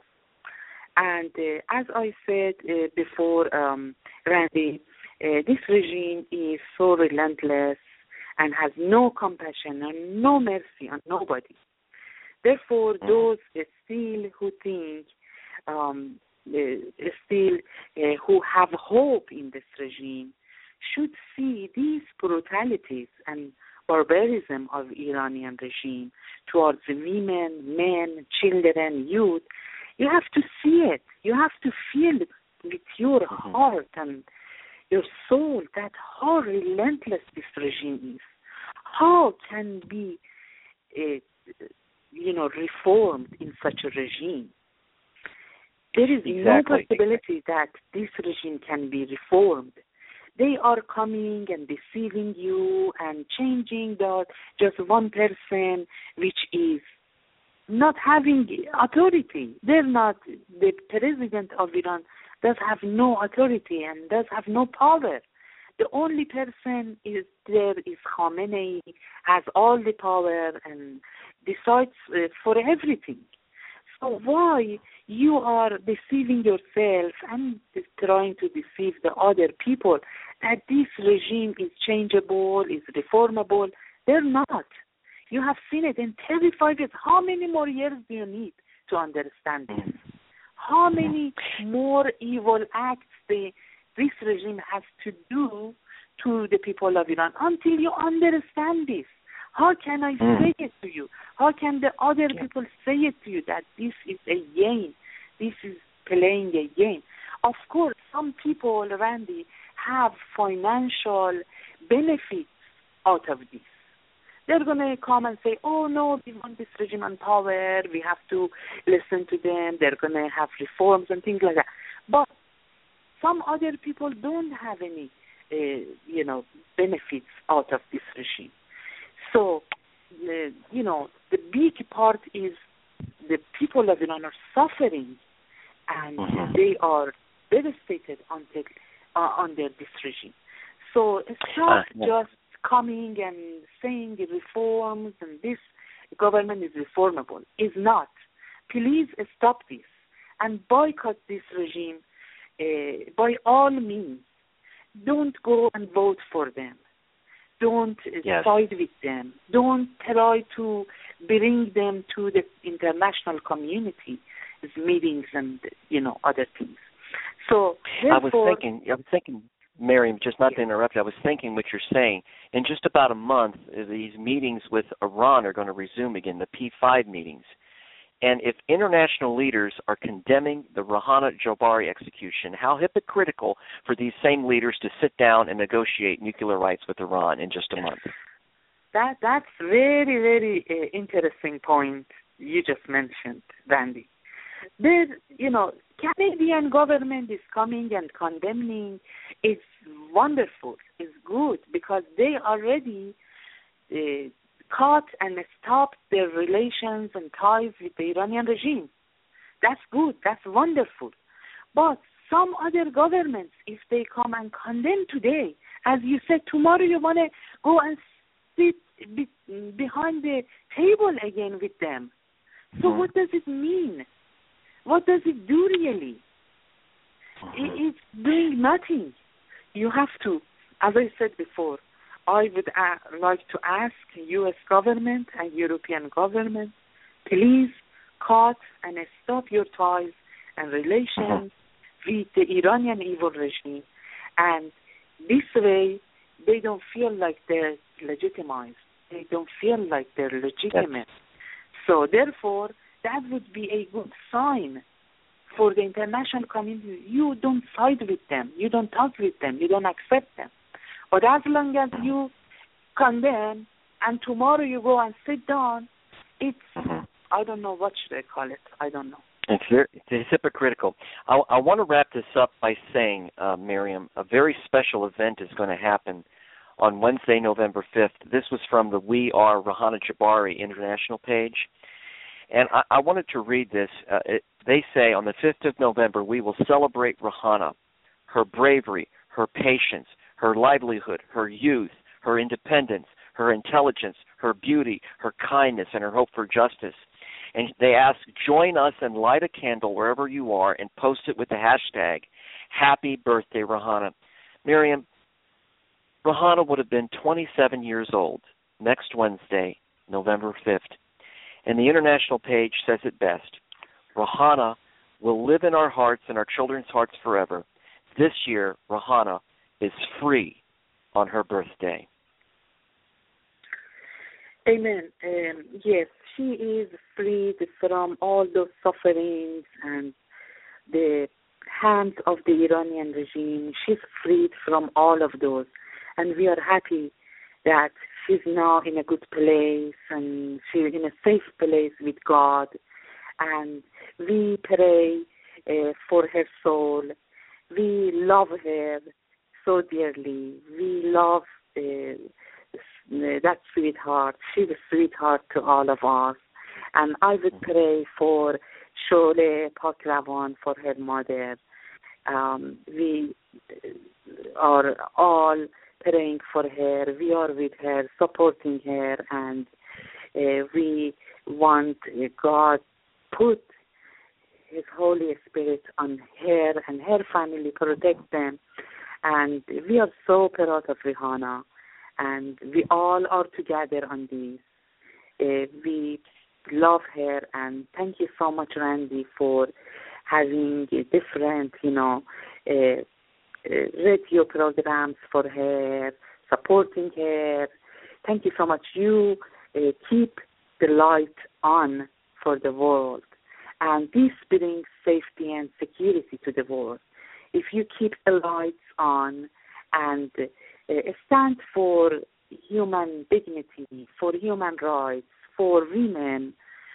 And uh, as I said uh, before, um, Randy, uh, this regime is so relentless and has no compassion and no mercy on nobody. Therefore, those uh, still who think, um, uh, still uh, who have hope in this regime, should see these brutalities and barbarism of Iranian regime towards women, men, children, youth. You have to see it. You have to feel it with your mm-hmm. heart and your soul that how relentless this regime is. How can be, uh, you know, reformed in such a regime? There is exactly. no possibility that this regime can be reformed. They are coming and deceiving you and changing the just one person, which is not having authority. They're not, the president of Iran does have no authority and does have no power. The only person is there is Khamenei, has all the power and decides uh, for everything. So why you are deceiving yourself and trying to deceive the other people that this regime is changeable, is reformable? They're not. You have seen it in thirty-five years. How many more years do you need to understand this? How many more evil acts the, this regime has to do to the people of Iran until you understand this? How can I mm. say it to you? How can the other people say it to you that this is a game? This is playing a game. Of course, some people, Randy, have financial benefits out of this. They're going to come and say, oh, no, we want this regime on power. We have to listen to them. They're going to have reforms and things like that. But some other people don't have any, uh, you know, benefits out of this regime. So, uh, you know, the big part is the people of Iran are suffering and mm-hmm. they are devastated until, uh, under this regime. So it's not uh, yeah. just coming and saying reforms and this government is reformable. It's not. Please stop this and boycott this regime uh, by all means. Don't go and vote for them. Don't yes. side with them. Don't try to bring them to the international community, meetings and, you know, other things. So, I was thinking, I was thinking, Miriam, just not yeah. to interrupt, I was thinking what you're saying. In just about a month, these meetings with Iran are going to resume again, the P five meetings. And if international leaders are condemning the Rayhan Jabbari execution, how hypocritical for these same leaders to sit down and negotiate nuclear rights with Iran in just a month. That That's very, very uh, interesting point you just mentioned, Randy. There, you know, Canadian government is coming and condemning. It's wonderful. It's good because they already uh, cut and stopped their relations and ties with the Iranian regime. That's good. That's wonderful. But some other governments, if they come and condemn today, as you said, tomorrow you want to go and sit be, behind the table again with them. So mm-hmm. what does it mean? What does it do really? Mm-hmm. It, it's doing nothing. You have to as I said before, I would a- like to ask U S government and European government, please cut and stop your ties and relations with the Iranian evil regime. And this way, they don't feel like they're legitimized. They don't feel like they're legitimate. So therefore, that would be a good sign for the international community. You don't side with them. You don't talk with them. You don't accept them. But as long as you condemn and tomorrow you go and sit down, it's, mm-hmm. I don't know, what should I call it? I don't know. It's very it's hypocritical. I, I want to wrap this up by saying, uh, Miriam, a very special event is going to happen on Wednesday, November fifth. This was from the We Are Rahana Jabari International page. And I, I wanted to read this. Uh, it, they say, on the fifth of November, we will celebrate Rahana, her bravery, her patience, her livelihood, her youth, her independence, her intelligence, her beauty, her kindness, and her hope for justice. And they ask, join us and light a candle wherever you are and post it with the hashtag, Happy Birthday, Rahana. Miriam, Rahana would have been twenty-seven years old next Wednesday, November fifth. And the international page says it best. Rahana will live in our hearts and our children's hearts forever. This year, Rahana is free on her birthday. Amen. Um, yes, she is freed from all those sufferings and the hands of the Iranian regime. She's freed from all of those. And we are happy that she's now in a good place and she's in a safe place with God. And we pray uh, for her soul. We love her so dearly. We love uh, that sweetheart. She's a sweetheart to all of us. And I would pray for Sholeh Pakrawan, for her mother. Um, we are all praying for her. We are with her, supporting her, and uh, we want uh, God put His Holy Spirit on her and her family, protect them. And we are so proud of Rahana, and we all are together on this. Uh, we love her, and thank you so much, Randy, for having different, you know, uh, uh, radio programs for her, supporting her. Thank you so much. You uh, keep the light on for the world, and this brings safety and security to the world. If you keep the lights on and uh, stand for human dignity, for human rights, for women,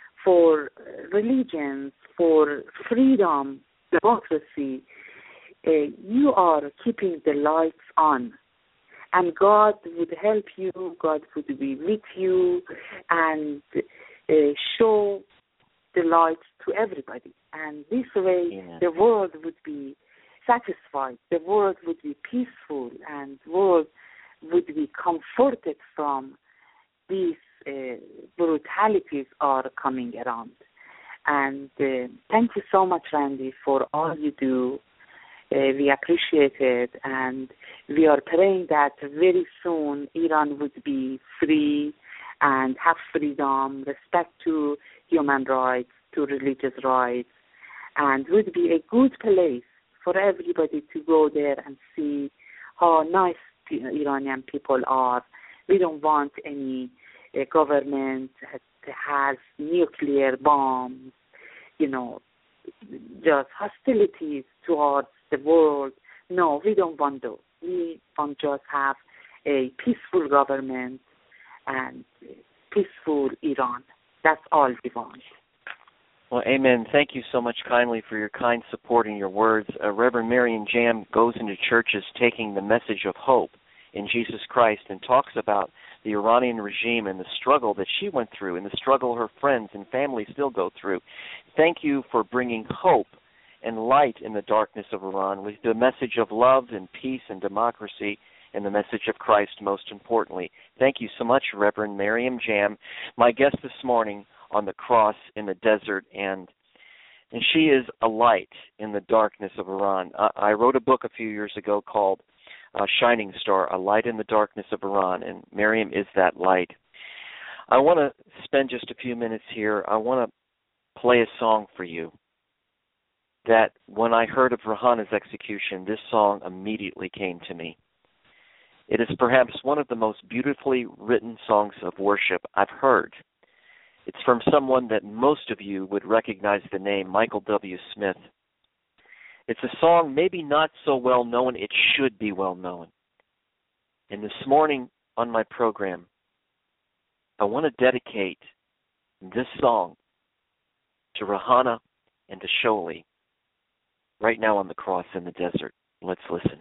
for religions, for freedom, democracy, uh, you are keeping the lights on. And God would help you, God would be with you, and uh, show the light to everybody. And this way, yeah. the world would be satisfied, the world would be peaceful, and the world would be comforted from these uh, brutalities are coming around. And uh, thank you so much, Randy, for all you do. Uh, we appreciate it, and we are praying that very soon Iran would be free and have freedom, respect to human rights, to religious rights, and would be a good place for everybody to go there and see how nice the Iranian people are. We don't want any uh, government that has nuclear bombs, you know, just hostilities towards the world. No, we don't want those. We want just have a peaceful government and peaceful Iran. That's all we want. Well, amen. Thank you so much kindly for your kind support and your words. Uh, Reverend Marian Jam goes into churches taking the message of hope in Jesus Christ and talks about the Iranian regime and the struggle that she went through and the struggle her friends and family still go through. Thank you for bringing hope and light in the darkness of Iran with the message of love and peace and democracy and the message of Christ most importantly. Thank you so much, Reverend Mariam Jam, my guest this morning on the cross in the desert, and and she is a light in the darkness of Iran. I, I wrote a book a few years ago called a shining star, a light in the darkness of Iran, and Miriam is that light. I want to spend just a few minutes here. I want to play a song for you that when I heard of Rehana's execution, this song immediately came to me. It is perhaps one of the most beautifully written songs of worship I've heard. It's from someone that most of you would recognize the name, Michael W. Smith. It's a song maybe not so well known, it should be well known. And this morning on my program, I want to dedicate this song to Rehana and to Sholi, right now on the cross in the desert. Let's listen.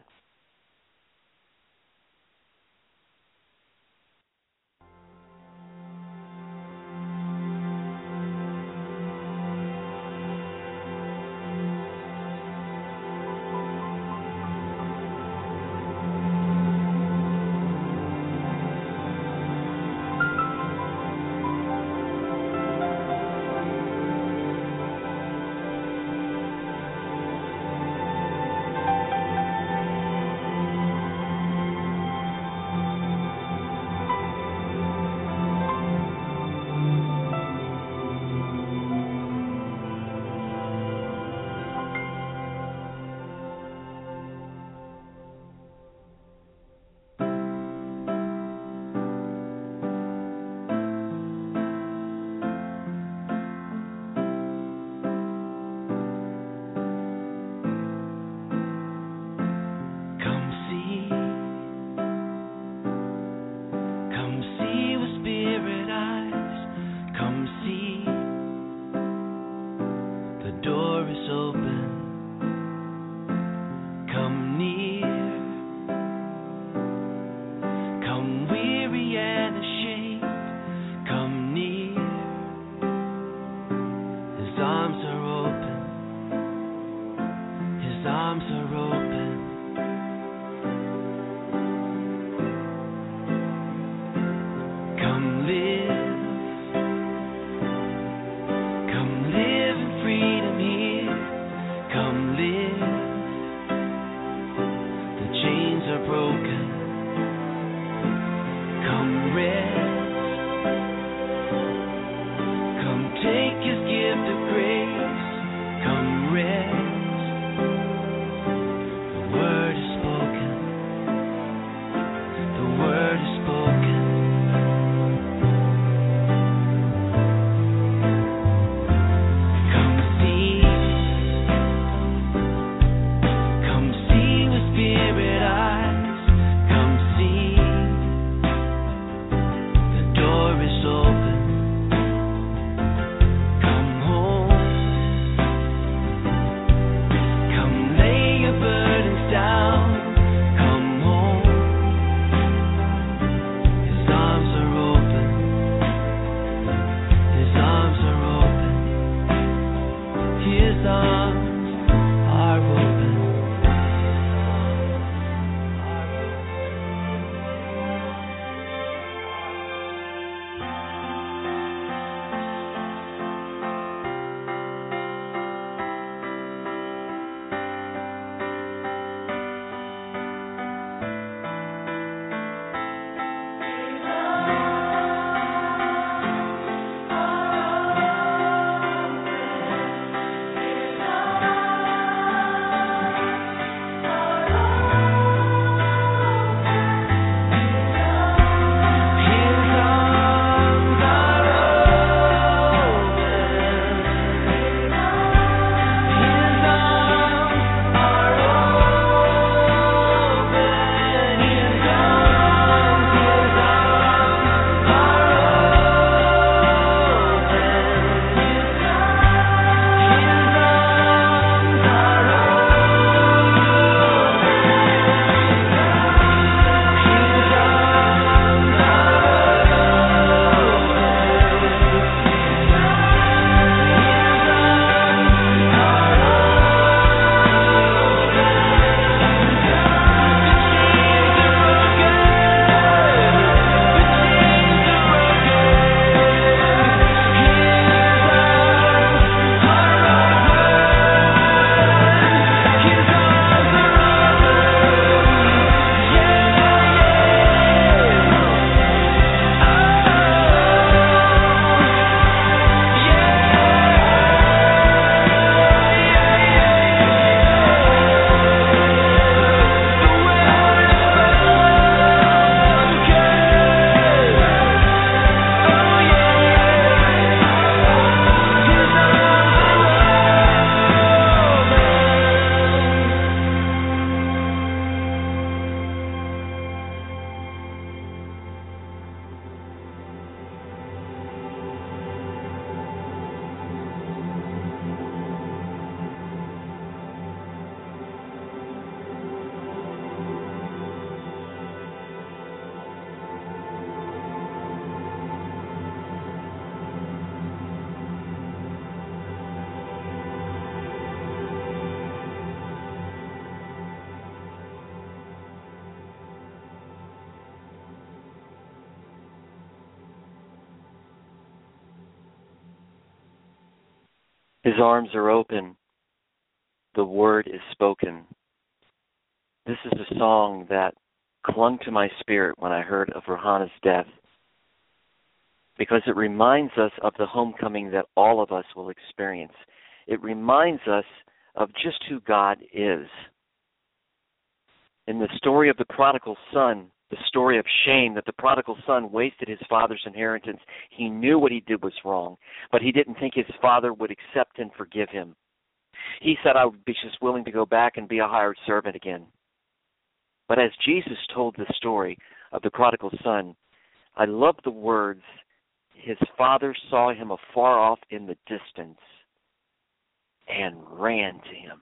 His arms are open. The word is spoken. This is a song that clung to my spirit when I heard of Rahana's death, because it reminds us of the homecoming that all of us will experience. It reminds us of just who God is. In the story of the prodigal son, the story of shame that the prodigal son wasted his father's inheritance, he knew what he did was wrong, but he didn't think his father would accept and forgive him. He said, I would be just willing to go back and be a hired servant again. But as Jesus told the story of the prodigal son, I love the words, his father saw him afar off in the distance and ran to him.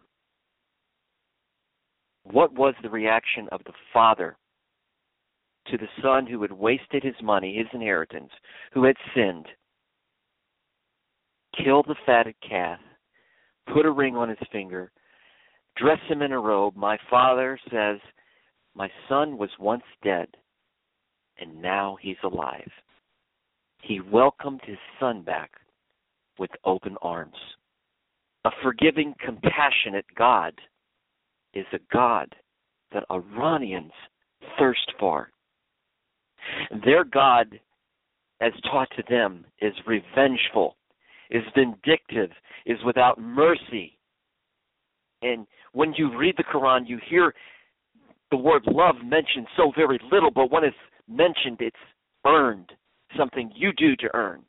What was the reaction of the father to the son who had wasted his money, his inheritance, who had sinned? Kill the fatted calf, put a ring on his finger, dress him in a robe. My father says, my son was once dead, and now he's alive. He welcomed his son back with open arms. A forgiving, compassionate God is a God that Iranians thirst for. Their God, as taught to them, is revengeful, is vindictive, is without mercy. And when you read the Quran, you hear the word love mentioned so very little, but when it's mentioned, it's earned, something you do to earn.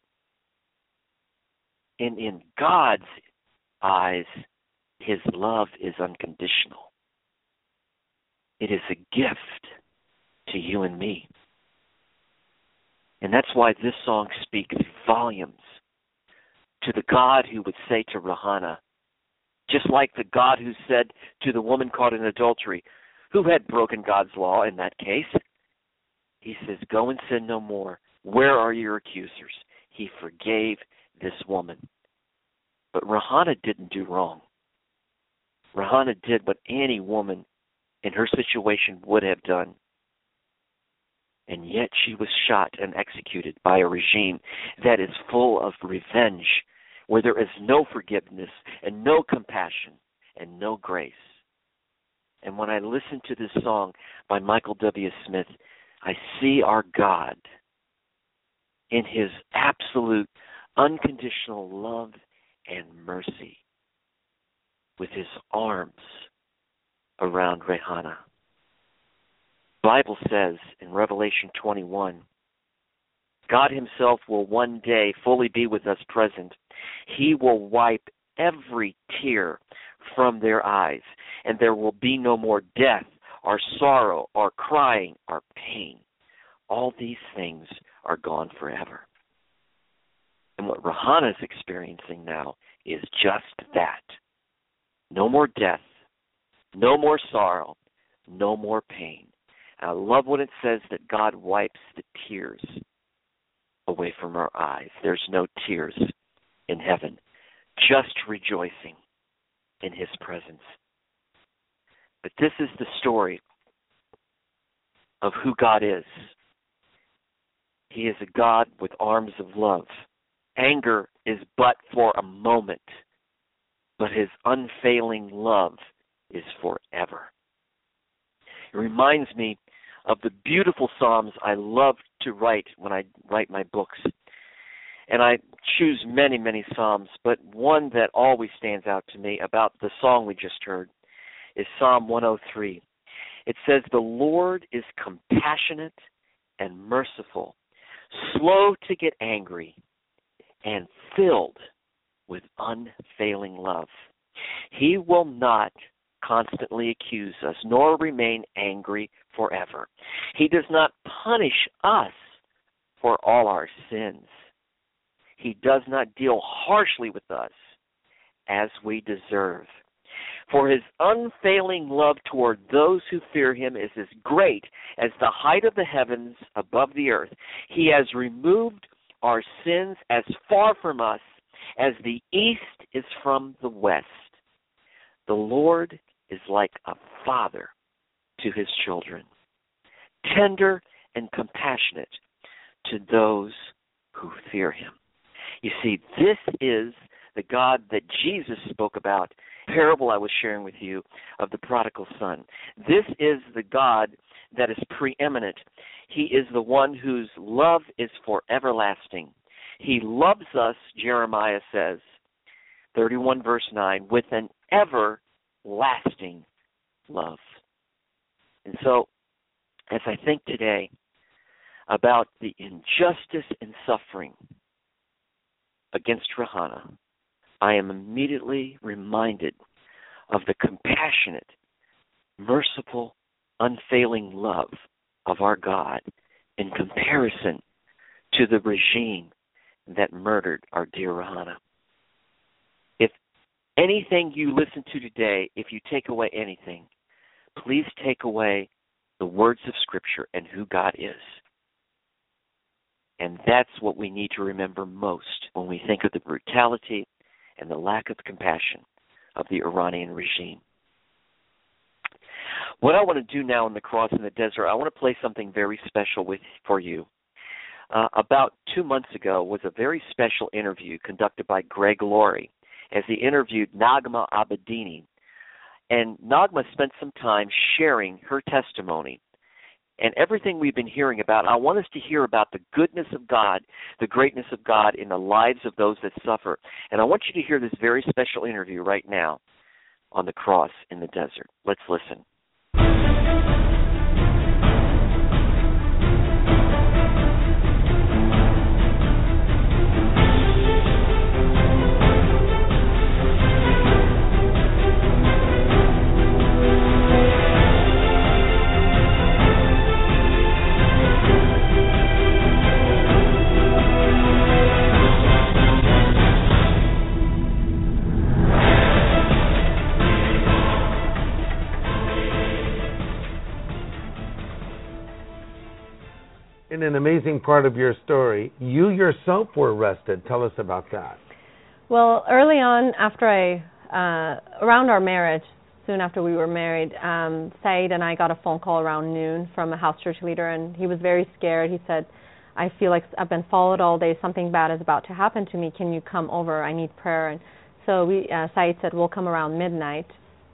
And in God's eyes, his love is unconditional. It is a gift to you and me. And that's why this song speaks volumes to the God who would say to Rahana, just like the God who said to the woman caught in adultery, who had broken God's law in that case, he says, go and sin no more. Where are your accusers? He forgave this woman. But Rahana didn't do wrong. Rahana did what any woman in her situation would have done. And yet she was shot and executed by a regime that is full of revenge, where there is no forgiveness and no compassion and no grace. And when I listen to this song by Michael W. Smith, I see our God in his absolute, unconditional love and mercy with his arms around Rahana. The Bible says in Revelation twenty-one, God himself will one day fully be with us present. He will wipe every tear from their eyes, and there will be no more death, or sorrow, or crying, or pain. All these things are gone forever. And what Rahana is experiencing now is just that. No more death, no more sorrow, no more pain. And I love when it says that God wipes the tears away from our eyes. There's no tears in heaven, just rejoicing in his presence. But this is the story of who God is. He is a God with arms of love. Anger is but for a moment, but his unfailing love is forever. It reminds me of the beautiful psalms I love to write when I write my books. And I choose many, many psalms, but one that always stands out to me about the song we just heard is Psalm one oh three. It says, the Lord is compassionate and merciful, slow to get angry, and filled with unfailing love. He will not constantly accuse us, nor remain angry forever. He does not punish us for all our sins. He does not deal harshly with us as we deserve. For his unfailing love toward those who fear him is as great as the height of the heavens above the earth. He has removed our sins as far from us as the east is from the west. The Lord is like a father to his children, tender and compassionate to those who fear him. You see, this is the God that Jesus spoke about, the parable I was sharing with you of the prodigal son. This is the God that is preeminent. He is the one whose love is for everlasting. He loves us, Jeremiah says, thirty-one verse nine, with an everlasting love. And so, as I think today about the injustice and suffering against Rahana, I am immediately reminded of the compassionate, merciful, unfailing love of our God in comparison to the regime that murdered our dear Rahana. If anything you listen to today, if you take away anything, please take away the words of Scripture and who God is. And that's what we need to remember most when we think of the brutality and the lack of compassion of the Iranian regime. What I want to do now in the Cross in the Desert, I want to play something very special with for you. Uh, about two months ago was a very special interview conducted by Greg Laurie as he interviewed Nagma Abedini. And Nagma spent some time sharing her testimony and everything we've been hearing about. I want us to hear about the goodness of God, the greatness of God in the lives of those that suffer. And I want you to hear this very special interview right now on the Cross in the Desert. Let's listen. In an amazing part of your story, you yourself were arrested. Tell us about that. Well, early on, after I, uh, around our marriage, soon after we were married, um, Said and I got a phone call around noon from a house church leader, and he was very scared. He said, I feel like I've been followed all day. Something bad is about to happen to me. Can you come over? I need prayer. And so we, uh, Said said, we'll come around midnight.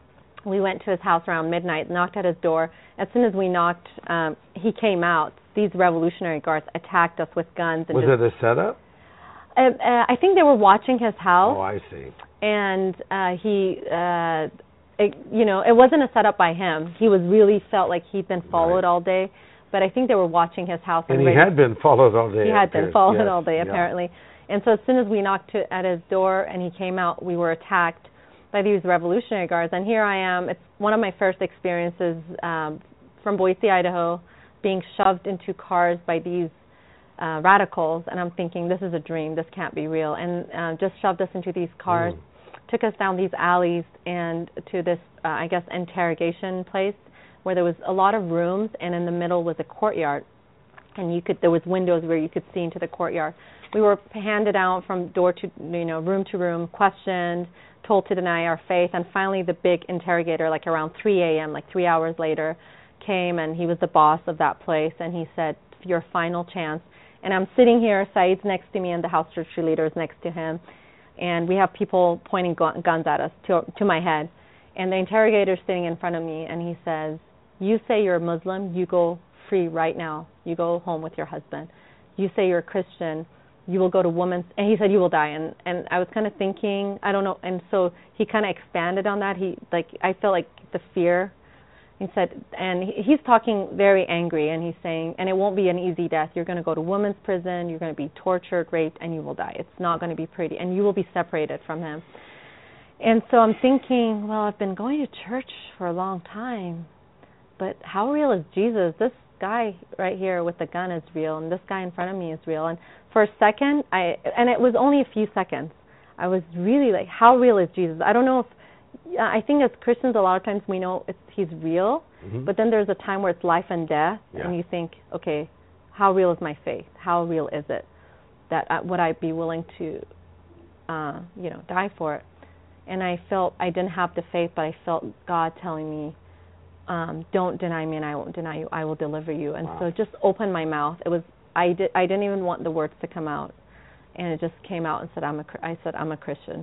We went to his house around midnight, knocked at his door. As soon as we knocked, um, he came out. These Revolutionary Guards attacked us with guns. And was just, it a setup? Uh, uh, I think they were watching his house. Oh, I see. And uh, he, uh, it, you know, it wasn't a setup by him. He was really felt like he'd been followed right. all day. But I think they were watching his house. And, and he had been followed all day. He had been followed yes. all day, apparently. Yeah. And so as soon as we knocked to, at his door and he came out, we were attacked by these Revolutionary Guards. And here I am. It's one of my first experiences um, from Boise, Idaho, being shoved into cars by these uh, radicals. And I'm thinking, this is a dream. This can't be real. And uh, just shoved us into these cars, mm. took us down these alleys and to this, uh, I guess, interrogation place where there was a lot of rooms, and in the middle was a courtyard. And you could there was windows where you could see into the courtyard. We were handed out from door to, you know, room to room, questioned, told to deny our faith, and finally the big interrogator, like around three a.m., like three hours later, came, and he was the boss of that place, and he said, your final chance. And I'm sitting here, Said's next to me, and the house church leader is next to him, and we have people pointing gu- guns at us, to, to my head. And the interrogator's sitting in front of me, and he says, you say you're a Muslim, you go free right now. You go home with your husband. You say you're a Christian, you will go to women's, and he said you will die. And, and I was kind of thinking, I don't know, and so he kind of expanded on that. He, like, I felt like the fear. He said, and he's talking very angry, and he's saying, and it won't be an easy death. You're going to go to women's prison, you're going to be tortured, raped, and you will die. It's not going to be pretty, and you will be separated from him. And so I'm thinking, well, I've been going to church for a long time, but how real is Jesus? This guy right here with the gun is real, and this guy in front of me is real. And for a second, I and it was only a few seconds, I was really like, how real is Jesus? I don't know if, I think as Christians, a lot of times we know it's, he's real, mm-hmm. but then there's a time where it's life and death, yeah. and you think, okay, how real is my faith? How real is it that I, would I be willing to, uh, you know, die for it? And I felt I didn't have the faith, but I felt God telling me, um, don't deny me and I won't deny you. I will deliver you. And wow. so it just opened my mouth. It was I did I didn't even want the words to come out. and it just came out and said, I'm a, I said, I'm a Christian.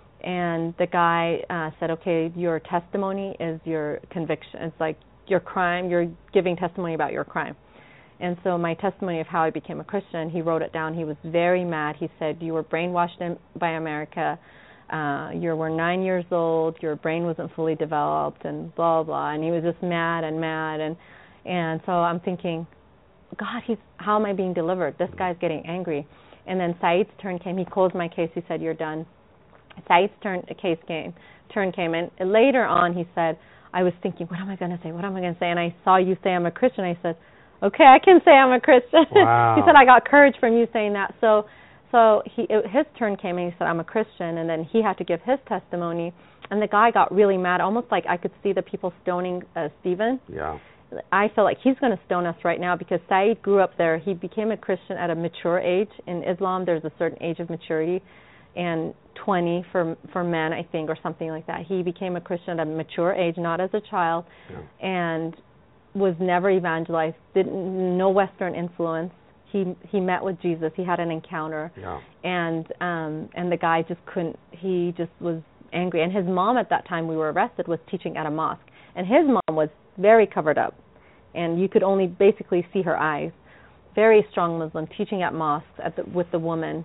And the guy uh, said, okay, your testimony is your conviction. It's like your crime, you're giving testimony about your crime. And so my testimony of how I became a Christian, he wrote it down. He was very mad. He said, you were brainwashed in, by America. Uh, you were nine years old. Your brain wasn't fully developed, and blah, blah. And he was just mad and mad. And, and so I'm thinking, God, he's, how am I being delivered? This guy's getting angry. And then Saeed's turn came. He closed my case. He said, you're done. Saeed's turn, case came, turn came. And later on, he said, I was thinking, what am I going to say? What am I going to say? And I saw you say I'm a Christian. I said, okay, I can say I'm a Christian. Wow. He said, I got courage from you saying that. So so he it, his turn came, and he said, I'm a Christian. And then he had to give his testimony. And the guy got really mad, almost like I could see the people stoning uh, Stephen. Yeah. I feel like he's going to stone us right now because Saeed grew up there. He became a Christian at a mature age. In Islam, there's a certain age of maturity, and twenty for for men, I think, or something like that. He became a Christian at a mature age, not as a child, yeah. and was never evangelized, didn't no Western influence. He he met with Jesus. He had an encounter, yeah. and um, and the guy just couldn't. He just was angry. And his mom at that time we were arrested was teaching at a mosque, and his mom was very covered up, and you could only basically see her eyes. Very strong Muslim, teaching at mosques at the, with the woman.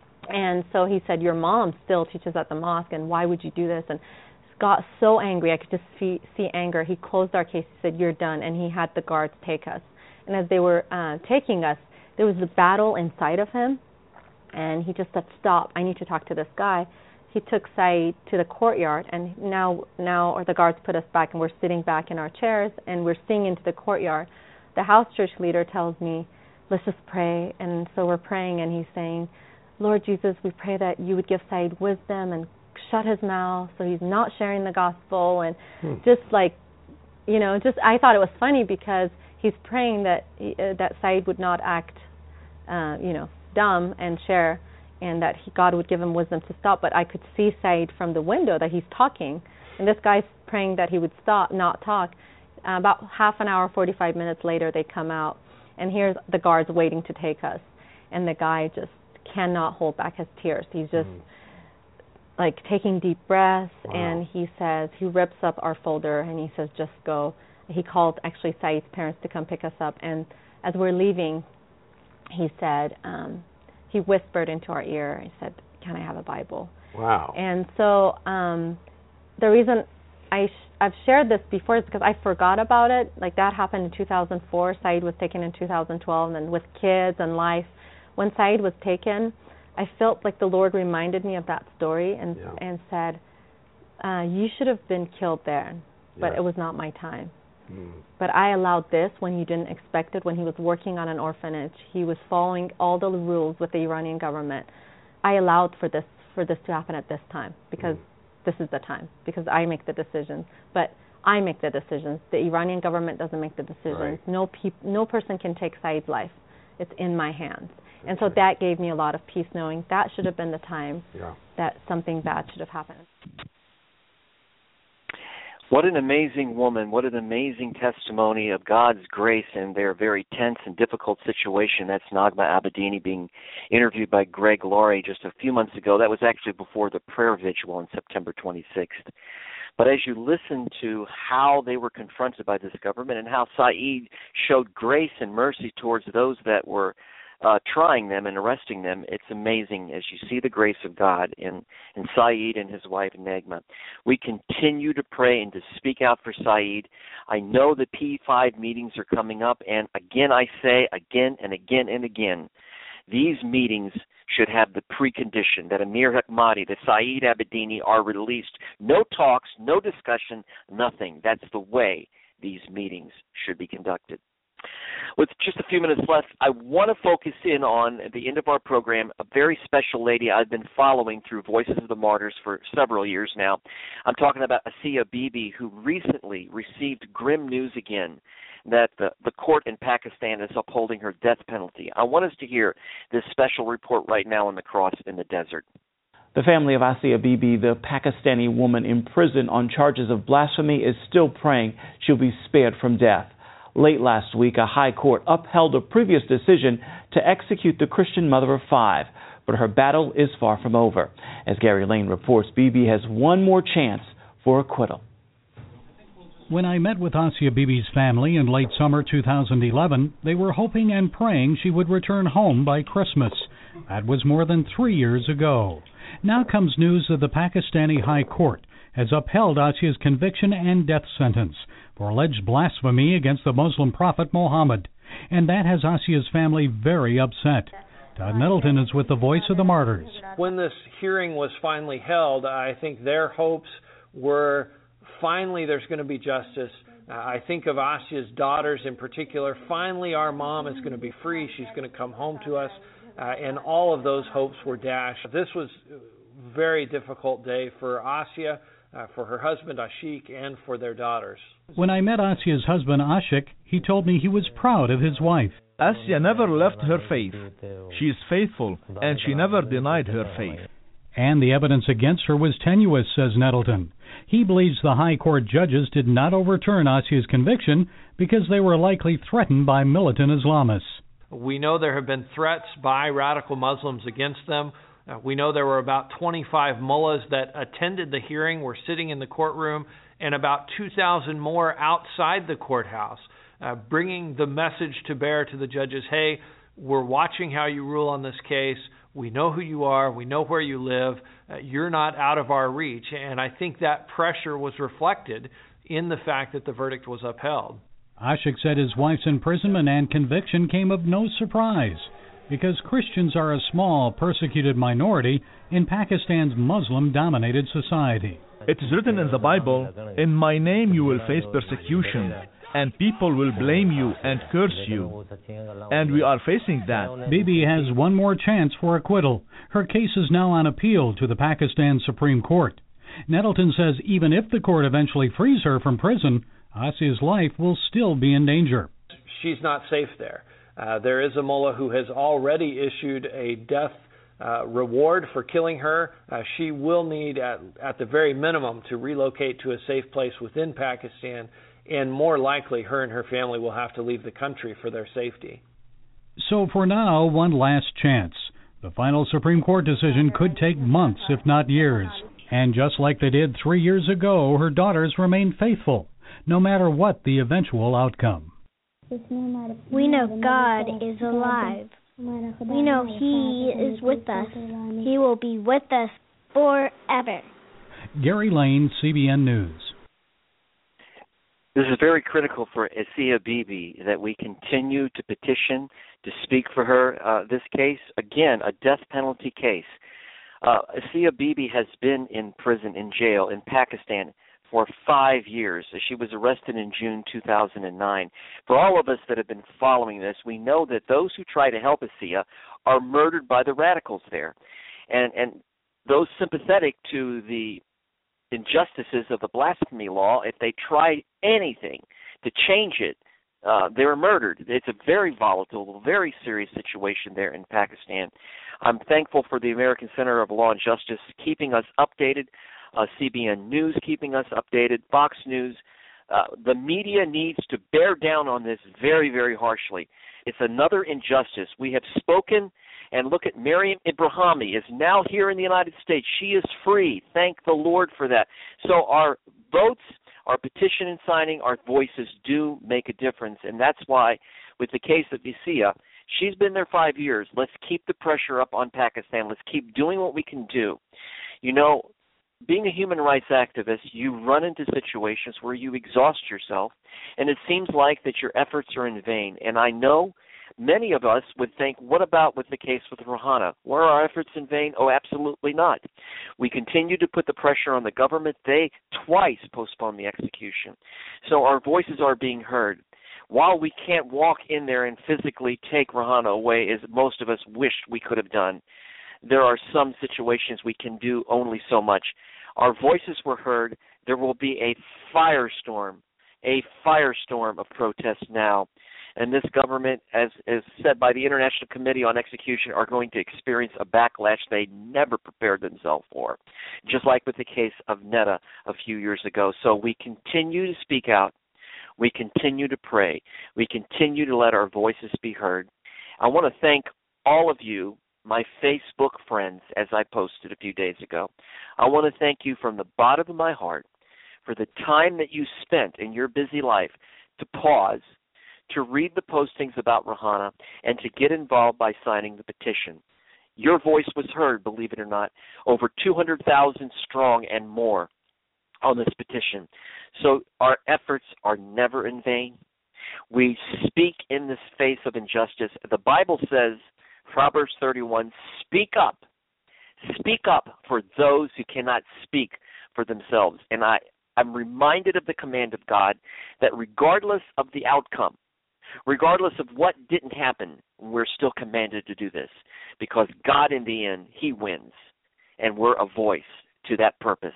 And so he said, your mom still teaches at the mosque, and why would you do this? And got so angry. I could just see, see anger. He closed our case. He said, you're done. And he had the guards take us. And as they were uh, taking us, there was a battle inside of him. And he just said, stop. I need to talk to this guy. He took Saeed to the courtyard. And now, now or the guards put us back, and we're sitting back in our chairs, and we're seeing into the courtyard. The house church leader tells me, let's just pray. And so we're praying, and he's saying, Lord Jesus, we pray that you would give Saeed wisdom and shut his mouth so he's not sharing the gospel. And hmm. just like, you know, just I thought it was funny because he's praying that he, uh, that Saeed would not act, uh, you know, dumb and share, and that he, God would give him wisdom to stop. But I could see Saeed from the window that he's talking, and this guy's praying that he would stop, not talk. Uh, about half an hour, forty-five minutes later, they come out, and here's the guards waiting to take us, and the guy just cannot hold back his tears. He's just mm. like taking deep breaths, wow. and he says, he rips up our folder, and he says, just go. He called actually Saeed's parents to come pick us up, and as we're leaving, he said, um, he whispered into our ear, he said, can I have a Bible? Wow. And so um, the reason I sh- I've shared this before is because I forgot about it. Like that happened in two thousand four. Saeed was taken in two thousand twelve, and then with kids and life. When Saeed was taken, I felt like the Lord reminded me of that story and yeah. and said, uh, you should have been killed there, but yeah. it was not my time. Mm. But I allowed this when you didn't expect it, when he was working on an orphanage. He was following all the rules with the Iranian government. I allowed for this for this to happen at this time because mm. this is the time, because I make the decisions. But I make the decisions. The Iranian government doesn't make the decisions. Right. No peop- no person can take Saeed's life. It's in my hands. And so that gave me a lot of peace, knowing that should have been the time yeah. that something bad should have happened. What an amazing woman. What an amazing testimony of God's grace in their very tense and difficult situation. That's Nagma Abedini being interviewed by Greg Laurie just a few months ago. That was actually before the prayer vigil on September twenty-sixth. But as you listen to how they were confronted by this government and how Saeed showed grace and mercy towards those that were Uh, trying them and arresting them, it's amazing as you see the grace of God in, in Saeed and his wife, Nagma. We continue to pray and to speak out for Saeed. I know the P five meetings are coming up, and again I say, again and again and again, these meetings should have the precondition that Amir Hekmati, that Saeed Abedini are released. No talks, no discussion, nothing. That's the way these meetings should be conducted. With just a few minutes left, I want to focus in on, at the end of our program, a very special lady I've been following through Voices of the Martyrs for several years now. I'm talking about Asia Bibi, who recently received grim news again that the, the court in Pakistan is upholding her death penalty. I want us to hear this special report right now on the cross in the desert. The family of Asia Bibi, the Pakistani woman imprisoned on charges of blasphemy, is still praying she'll be spared from death. Late last week, a high court upheld a previous decision to execute the Christian mother of five. but her battle is far from over. As Gary Lane reports, Bibi has one more chance for acquittal. When I met with Asia Bibi's family in late summer two thousand eleven, they were hoping and praying she would return home by Christmas. That was more than three years ago. Now comes news that the Pakistani High Court has upheld Asia's conviction and death sentence for alleged blasphemy against the Muslim prophet Muhammad. And that has Asia's family very upset. Todd Nettleton is with the Voice of the Martyrs. When this hearing was finally held, I think their hopes were finally there's going to be justice. Uh, I think of Asia's daughters in particular. Finally, our mom is going to be free. She's going to come home to us. Uh, and all of those hopes were dashed. This was a very difficult day for Asia, uh, for her husband Ashik, and for their daughters. When I met Asia's husband Ashik, he told me he was proud of his wife. Asia never left her faith. She is faithful, and she never denied her faith. And the evidence against her was tenuous, says Nettleton. He believes the High Court judges did not overturn Asia's conviction because they were likely threatened by militant Islamists. We know there have been threats by radical Muslims against them. Uh, we know there were about twenty-five mullahs that attended the hearing, were sitting in the courtroom, and about two thousand more outside the courthouse, uh, bringing the message to bear to the judges, hey, we're watching how you rule on this case. We know who you are. We know where you live. Uh, you're not out of our reach. And I think that pressure was reflected in the fact that the verdict was upheld. Ashik said his wife's imprisonment and conviction came of no surprise because Christians are a small, persecuted minority in Pakistan's Muslim-dominated society. It is written in the Bible, "In my name you will face persecution, and people will blame you and curse you." And we are facing that. Bibi has one more chance for acquittal. Her case is now on appeal to the Pakistan Supreme Court. Nettleton says even if the court eventually frees her from prison, Asia's life will still be in danger. She's not safe there. Uh, there is a mullah who has already issued a death uh, reward for killing her. Uh, she will need, at, at the very minimum, to relocate to a safe place within Pakistan, and more likely her and her family will have to leave the country for their safety. So for now, one last chance. The final Supreme Court decision could take months, if not years. And just like they did three years ago, her daughters remain faithful, no matter what the eventual outcome. We know God is alive. We know He is with us. He will be with us forever. Gary Lane, C B N News. This is very critical for Asia Bibi that we continue to petition to speak for her. Uh, this case, again, a death penalty case. Uh, Asia Bibi has been in prison, in jail, in Pakistan for five years. She was arrested in June two thousand nine. For all of us that have been following this, we know that those who try to help Asia are murdered by the radicals there. And, and those sympathetic to the injustices of the blasphemy law, if they try anything to change it, uh, they were murdered. It's a very volatile, very serious situation there in Pakistan. I'm thankful for the American Center of Law and Justice keeping us updated, uh, C B N News keeping us updated, Fox News. Uh, the media needs to bear down on this very, very harshly. It's another injustice. We have spoken, and look at Miriam Ibrahimi is now here in the United States. She is free. Thank the Lord for that. So our votes, our petition and signing, our voices do make a difference, and that's why with the case of Asia, she's been there five years. Let's keep the pressure up on Pakistan. Let's keep doing what we can do. You know, being a human rights activist, you run into situations where you exhaust yourself, and it seems like that your efforts are in vain. And I know many of us would think, what about with the case with Rahana? Were our efforts in vain? Oh, absolutely not. We continue to put the pressure on the government. They twice postponed the execution. So our voices are being heard. While we can't walk in there and physically take Rahana away, as most of us wished we could have done, there are some situations we can do only so much. Our voices were heard. There will be a firestorm, a firestorm of protests now. And this government, as, as said by the International Committee on Execution, are going to experience a backlash they never prepared themselves for, just like with the case of Netta a few years ago. So we continue to speak out. We continue to pray. We continue to let our voices be heard. I want to thank all of you, my Facebook friends, as I posted a few days ago. I want to thank you from the bottom of my heart for the time that you spent in your busy life to pause, to read the postings about Rahana, and to get involved by signing the petition. Your voice was heard, believe it or not, over two hundred thousand strong and more on this petition. So our efforts are never in vain. We speak in this face of injustice. The Bible says, Proverbs thirty-one, speak up. Speak up for those who cannot speak for themselves. And I, I'm reminded of the command of God that regardless of the outcome, regardless of what didn't happen, we're still commanded to do this because God, in the end, He wins, and we're a voice to that purpose.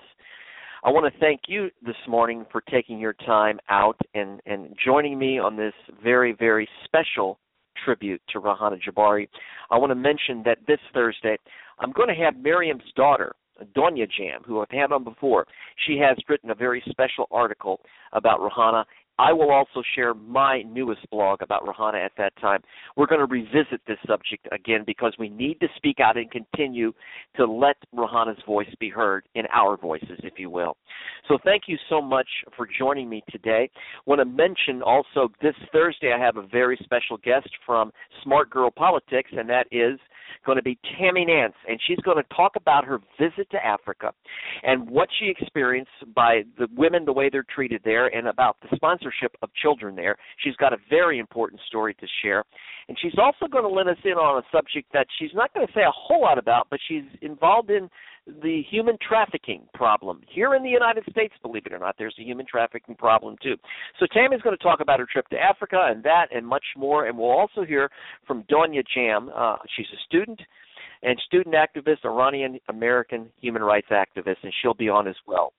I want to thank you this morning for taking your time out and, and joining me on this very, very special tribute to Rahana Jabari. I want to mention that this Thursday, I'm going to have Miriam's daughter, Donya Jam, who I've had on before. She has written a very special article about Rahana. I will also share my newest blog about Rahana at that time. We're going to revisit this subject again because we need to speak out and continue to let Rahana's voice be heard in our voices, if you will. So thank you so much for joining me today. I want to mention also this Thursday I have a very special guest from Smart Girl Politics, and that is going to be Tammy Nance, and she's going to talk about her visit to Africa and what she experienced by the women, the way they're treated there, and about the sponsorship of children there. She's got a very important story to share, and she's also going to let us in on a subject that she's not going to say a whole lot about, but she's involved in the human trafficking problem. Here in the United States, believe it or not, there's a human trafficking problem too. So Tammy's going to talk about her trip to Africa and that and much more, and we'll also hear from Donya Jam. Uh, she's a student and student activist, Iranian-American human rights activist, and she'll be on as well.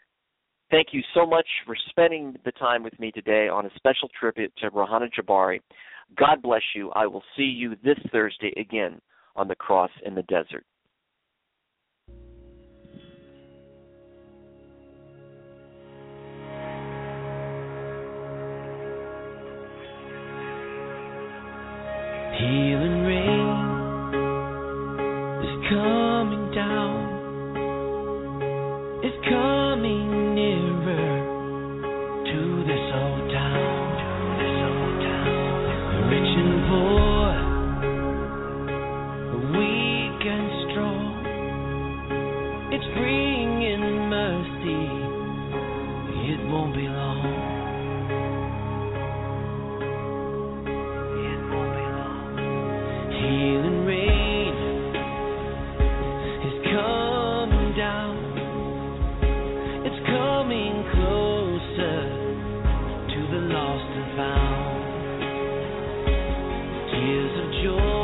Thank you so much for spending the time with me today on a special tribute to Rahana Jabari. God bless you. I will see you this Thursday again on the Cross in the Desert. Healing rain is coming down, it's coming nearer to this old town, this old town. Rich and poor, weak and strong, it's bringing mercy, it won't be long. Healing rain is coming down, it's coming closer to the lost and found. Tears of joy